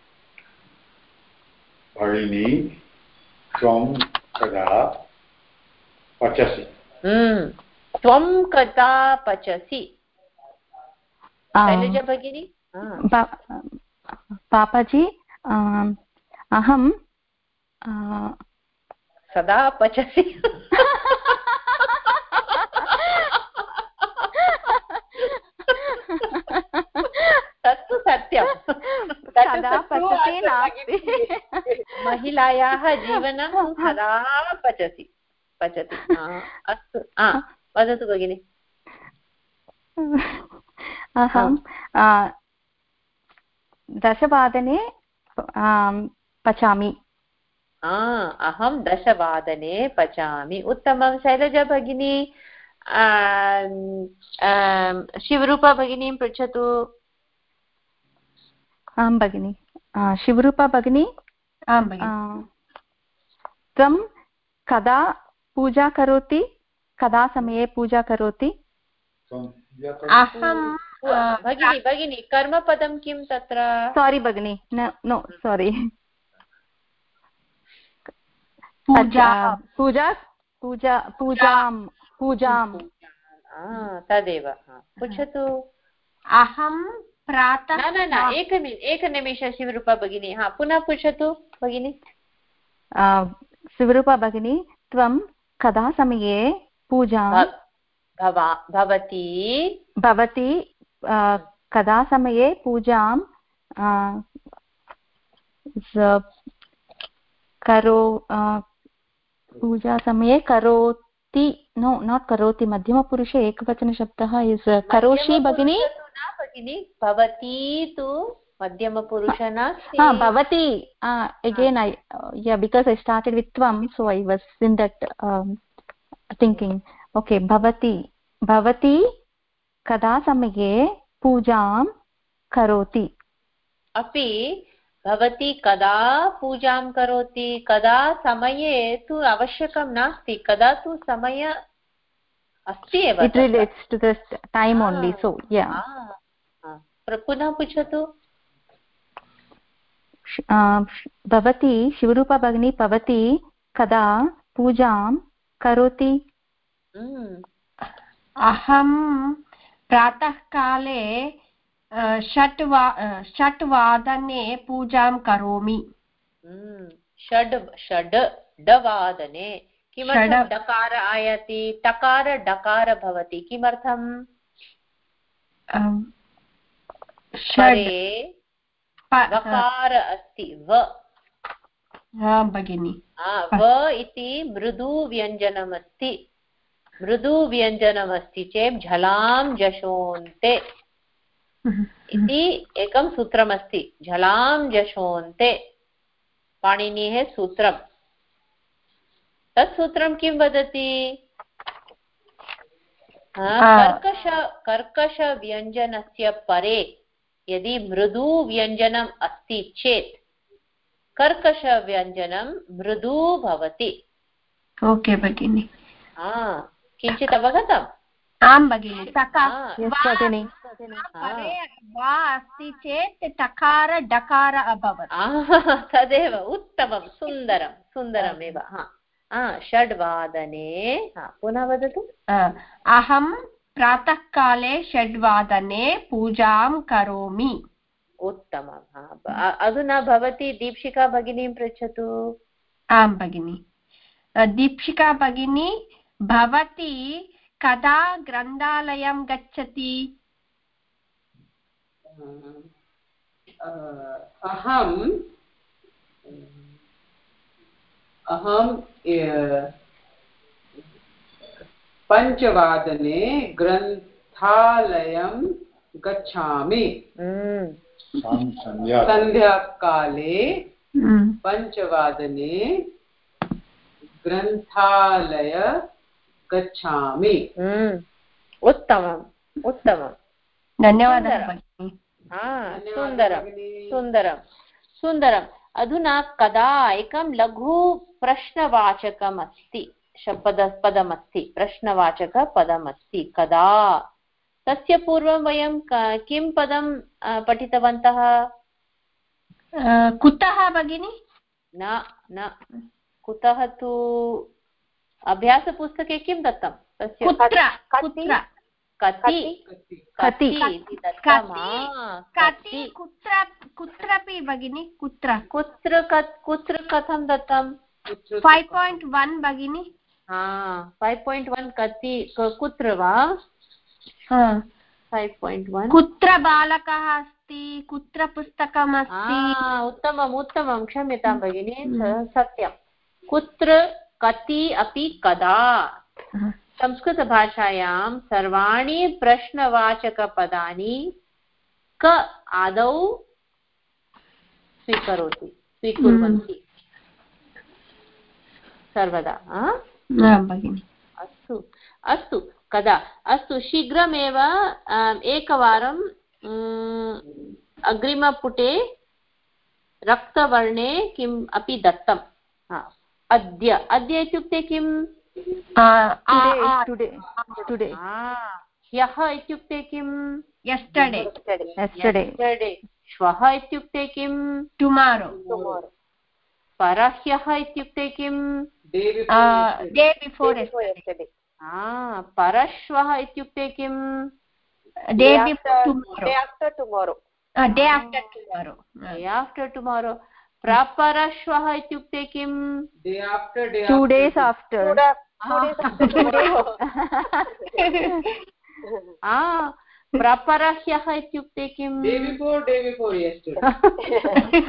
भगिनी त्वं कदा पचसि? त्वं कदा पचसि? शैलजा भगिनी। पापाजी अहं सदा पचसि। तत्तु सत्यं, सदा पचति नास्ति। महिलायाः जीवनं सदा पचति पचति। अस्तु, वदतु भगिनि। अहं दशवादने पचामि। अहं दशवादने पचामि। उत्तमं। शैलजा भगिनी शिवरूपा भगिनीं पृच्छतु। आं भगिनि। शिवरूपा भगिनी, आं भगिनि। त्वं कदा पूजा करोति? कदा समये पूजा करोति? अहं भगिनी भगिनी कर्मपदं किं तत्र? सारी भगिनी, नो सारी। पूजा पूजा पूजा पूजां पूजां तदेव पृच्छतु। अहं प्रातः न न एक एकनिमिष शिवरूपा भगिनी, हा पुनः पृच्छतु भगिनी। शिवरूपा भगिनी, त्वं कदा समये पूजां भवती भवती कदा समये पूजां करो पूजा समये करोति? नो नाट् करोति, मध्यमपुरुषे एकवचनशब्दः इस् करोषि भगिनी। भगिनी भवती तु मध्यमपुरुष नास्ति। भवती again I yeah because I started with tvam, so I was in that um, thinking. Okay, भवती भवती कदा समये पूजां करोति? अपि भवती कदा पूजां करोति? कदा समये तु आवश्यकं नास्ति, कदा तु समय अस्ति एव। It relates to this time only, so yeah. पुनः पृच्छतु। भवती शिवरूपा भगिनी, भवती कदा पूजां करोति? अहं प्रातःकाले षट् वा षट् वादने पूजां करोमि। षड् षड् डवादने। किमर्थं डकार आयाति? टकार डकार भवति। किमर्थं? परे वकार अस्ति व भगिनि। व इति मृदु व्यञ्जनमस्ति। मृदु व्यञ्जनमस्ति चेत् झलां जशोन्ते इति एकं सूत्रमस्ति। झलां जशोन्ते पाणिनेः सूत्रम्। तत् सूत्रं किं वदति? कर्कश कर्कश व्यञ्जनस्य परे यदि मृदु व्यञ्जनम् अस्ति चेत् कर्कश व्यञ्जनं मृदु भवति। ओके भगिनि। किञ्चित् अवगतम्? आं भगिनि। भगिनि वा अस्ति चेत् टकार डकार अभवत्। तदेव उत्तमं, सुन्दरं सुन्दरमेव। षड्वादने। पुनः वदतु। अहं प्रातःकाले षड्वादने पूजां करोमि। उत्तमम्। अधुना भवती दीक्षिका भगिनीं पृच्छतु। आं भगिनि। दीक्षिका भगिनी, भवती कदा ग्रन्थालयं गच्छति? अहम् अहं पञ्चवादने ग्रन्थालयं गच्छामि। सन्ध्याकाले पञ्चवादने ग्रन्थालय गच्छामि। उत्तमम् उत्तमम्, धन्यवादः भगिनी। सुन्दरं सुन्दरं सुन्दरम्। अधुना कदा एकं लघु प्रश्नवाचकम् अस्ति, पद पदमस्ति, प्रश्नवाचकपदमस्ति कदा। तस्य पूर्वं वयं किं पदं पठितवन्तः? कुतः भगिनी? न न, कुतः तु अभ्यासपुस्तके किं दत्तं? तस्य कुत्र कति कति कति कुत्र कुत्रापि भगिनी? कुत्र कुत्र कुत्र कथं दत्तं? फैव् पायिण्ट् वन् भगिनी। फैव् पायिण्ट् वन् कति कुत्र वा? फैव् पायिण्ट् वन् कुत्र बालकः अस्ति, कुत्र पुस्तकम् अस्ति। उत्तमम् उत्तमं, क्षम्यतां भगिनी, सत्यं। कुत्र, कति अपि कदा। संस्कृतभाषायां सर्वाणि प्रश्नवाचकपदानि क आदौ स्वीकरोति स्वीकुर्वन्ति सर्वदा। अस्तु अस्तु, कदा? अस्तु, शीघ्रमेव एकवारं अग्रिमपुटे रक्तवर्णे किम् अपि दत्तम्। अद्य, अद्य इत्युक्ते किम्? ह्यः इत्युक्ते किम्? यस्टर्डे। यस्टर्डे। श्वः इत्युक्ते किम्? टुमारो। परह्यः इत्युक्ते किम्? Day before yesterday. परश्वः इत्युक्ते किम्? Day after tomorrow. Day after tomorrow. Day after tomorrow. प्रपरश्वः इत्युक्ते किम्? Day after day to days after. प्रपरह्यः इत्युक्ते किम्? Day before day before yesterday.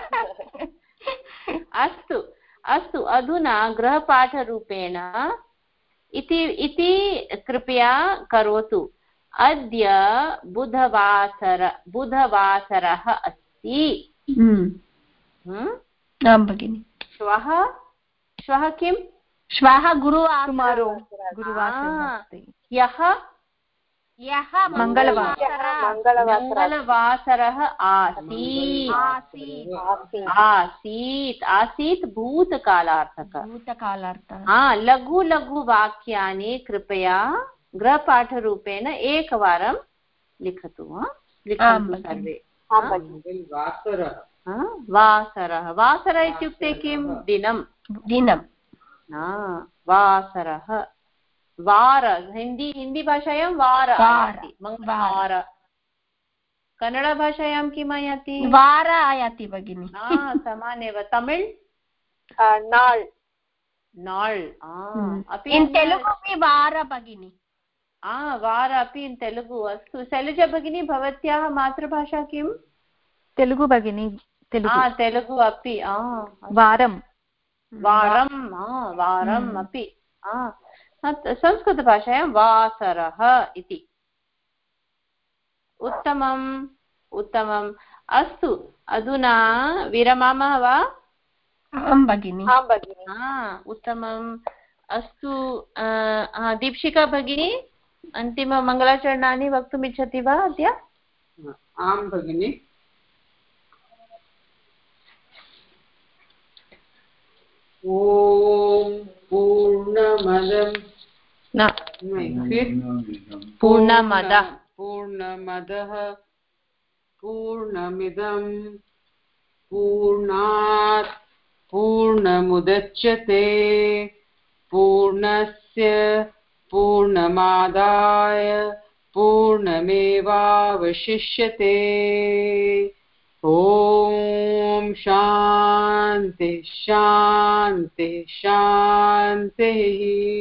अस्तु अस्तु, अधुना गृहपाठरूपेण इति इति कृपया करोतु। अद्य बुधवासर बुधवासरः अस्ति। आं भगिनि। श्वः श्वः किम्? श्वः गुरुवासरः। ह्यः ह्यः मङ्गलवासरः। मङ्गलवासरः आसीत् आसीत् आसीत् भूतकालार्थक। भूतकालार्थः। हा, लघु लघु वाक्यानि कृपया गृहपाठरूपेण एकवारं लिखतु। लिखन्तु सर्वे। वासरः, वासरः इत्युक्ते किं? दिनं। दिनं। वासरः, वार, हिन्दी हिन्दी भाषायां वार आयाति, मंगलवार। कन्नडभाषायां किम् आयाति? वार आयाति भगिनि। समानेव। तमिळ् नाळ्। नाळ् अपि इन् तेलुगु अपि वार भगिनि। वार अपि इन् तेलुगु। अस्तु, शैलजा भगिनी, भवत्याः मातृभाषा किम्? तेलुगु भगिनि। तेलुगु अपि। वारं वारं वारम् अपि। संस्कृतभाषायां वासरः इति। उत्तमम् उत्तमम्। अस्तु, अधुना विरमामः वा? आं भगिनि। उत्तमम्। अस्तु, दीक्षिका भगिनी, अन्तिममङ्गलाचरणानि वक्तुम् इच्छति वा अद्य? आं भगिनि। ॐ पूर्णमदं न पूर्णमदः पूर्णमदः पूर्णमिदं पूर्णात् पूर्णमुदच्यते पूर्णस्य पूर्णमादाय पूर्णमेवावशिष्यते। ॐ शान्ति शान्ति शान्तिः।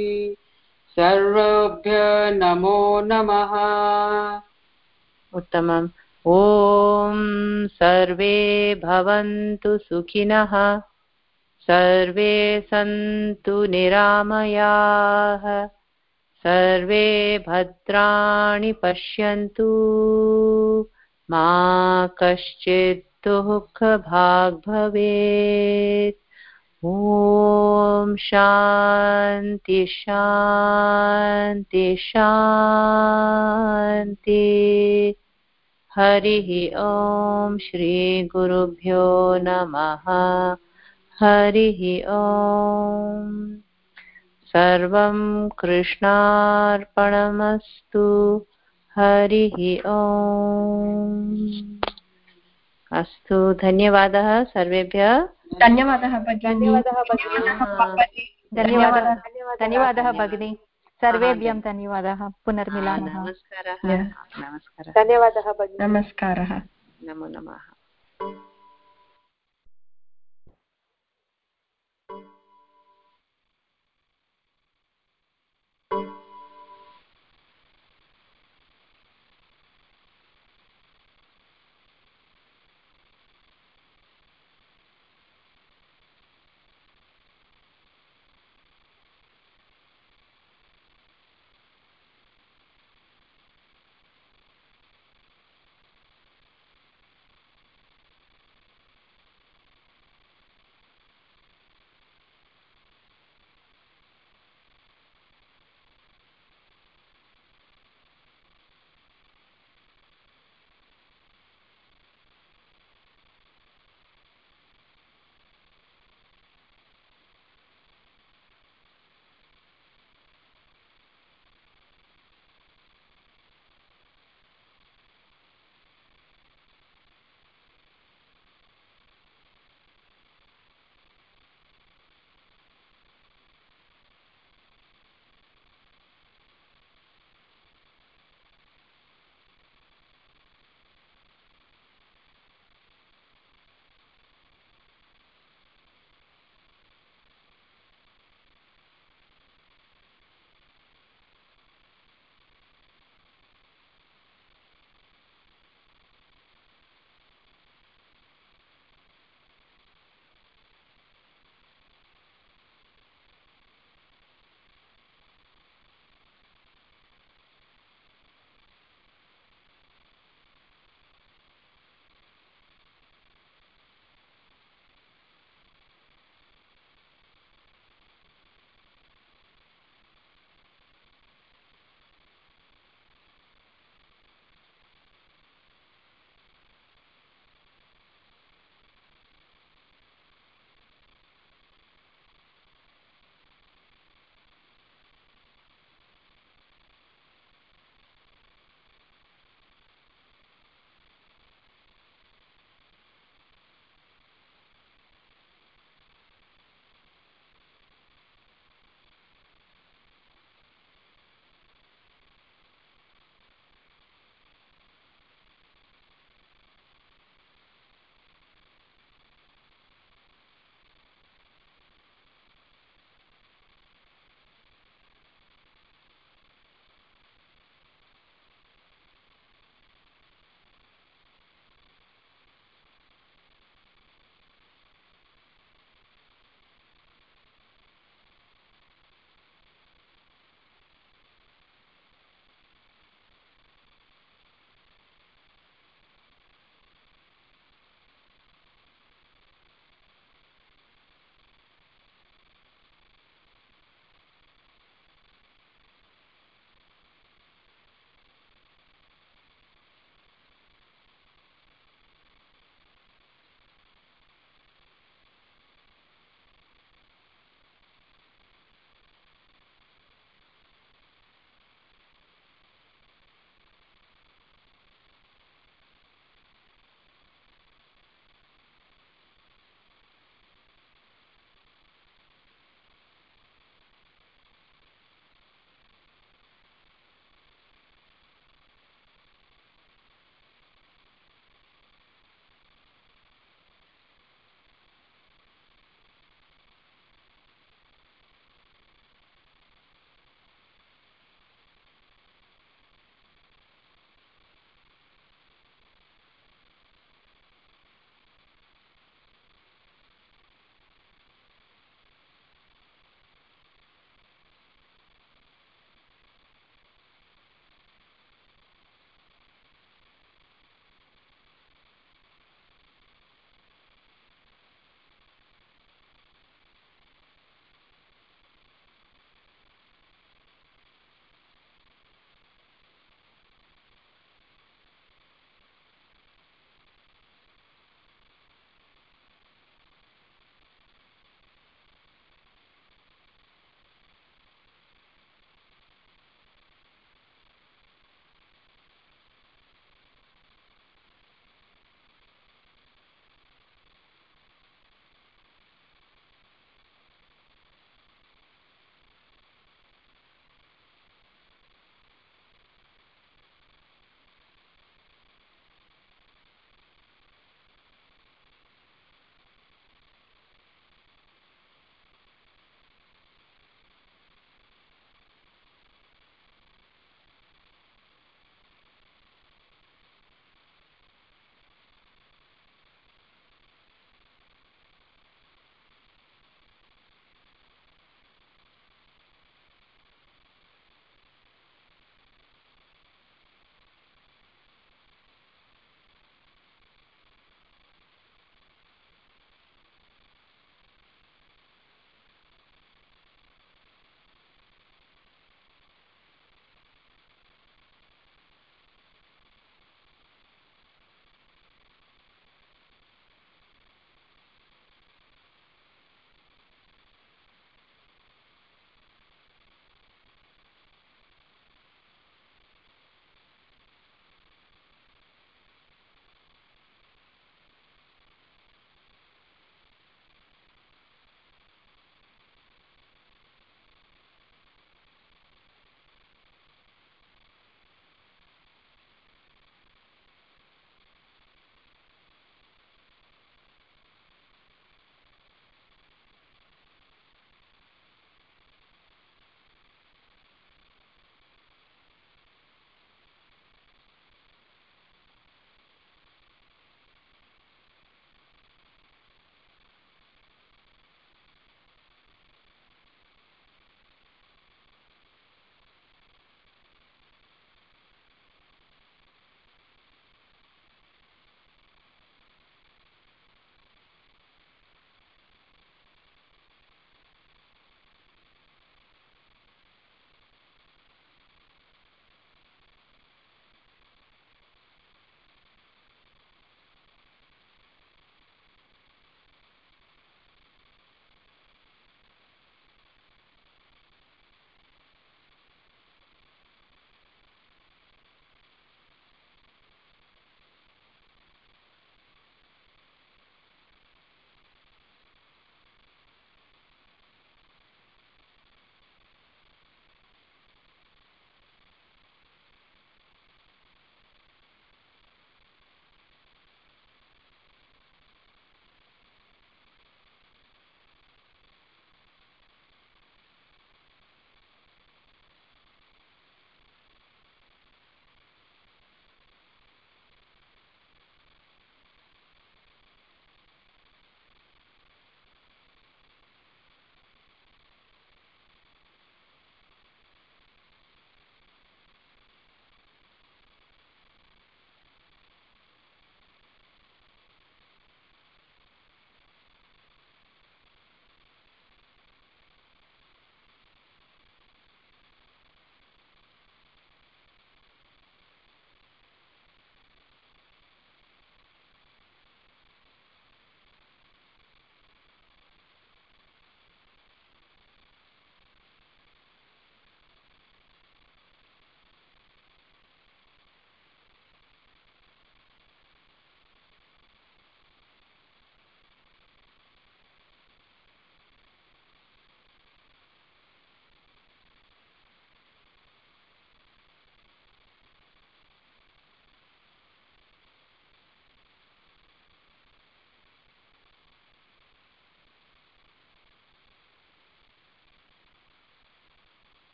सर्वेभ्यः नमो नमः। उत्तमम्। ॐ सर्वे भवन्तु सुखिनः, सर्वे सन्तु निरामयाः, सर्वे भद्राणि पश्यन्तु, मा कश्चित् दुःखभाग् भवेत्। ॐ शान्ति शान्ति शान्ति। हरिः ॐ श्रीगुरुभ्यो नमः। हरिः ॐ। सर्वं कृष्णार्पणमस्तु। हरिः ॐ। अस्तु, धन्यवादः सर्वेभ्यः। धन्यवादः भगिनी। धन्यवादः धन्यवादः भगिनी। सर्वेभ्यः धन्यवादः। पुनर्मिलामः। नमस्कारः। नमस्कारः। धन्यवादः भगिनी। नमस्कारः। नमो नमः।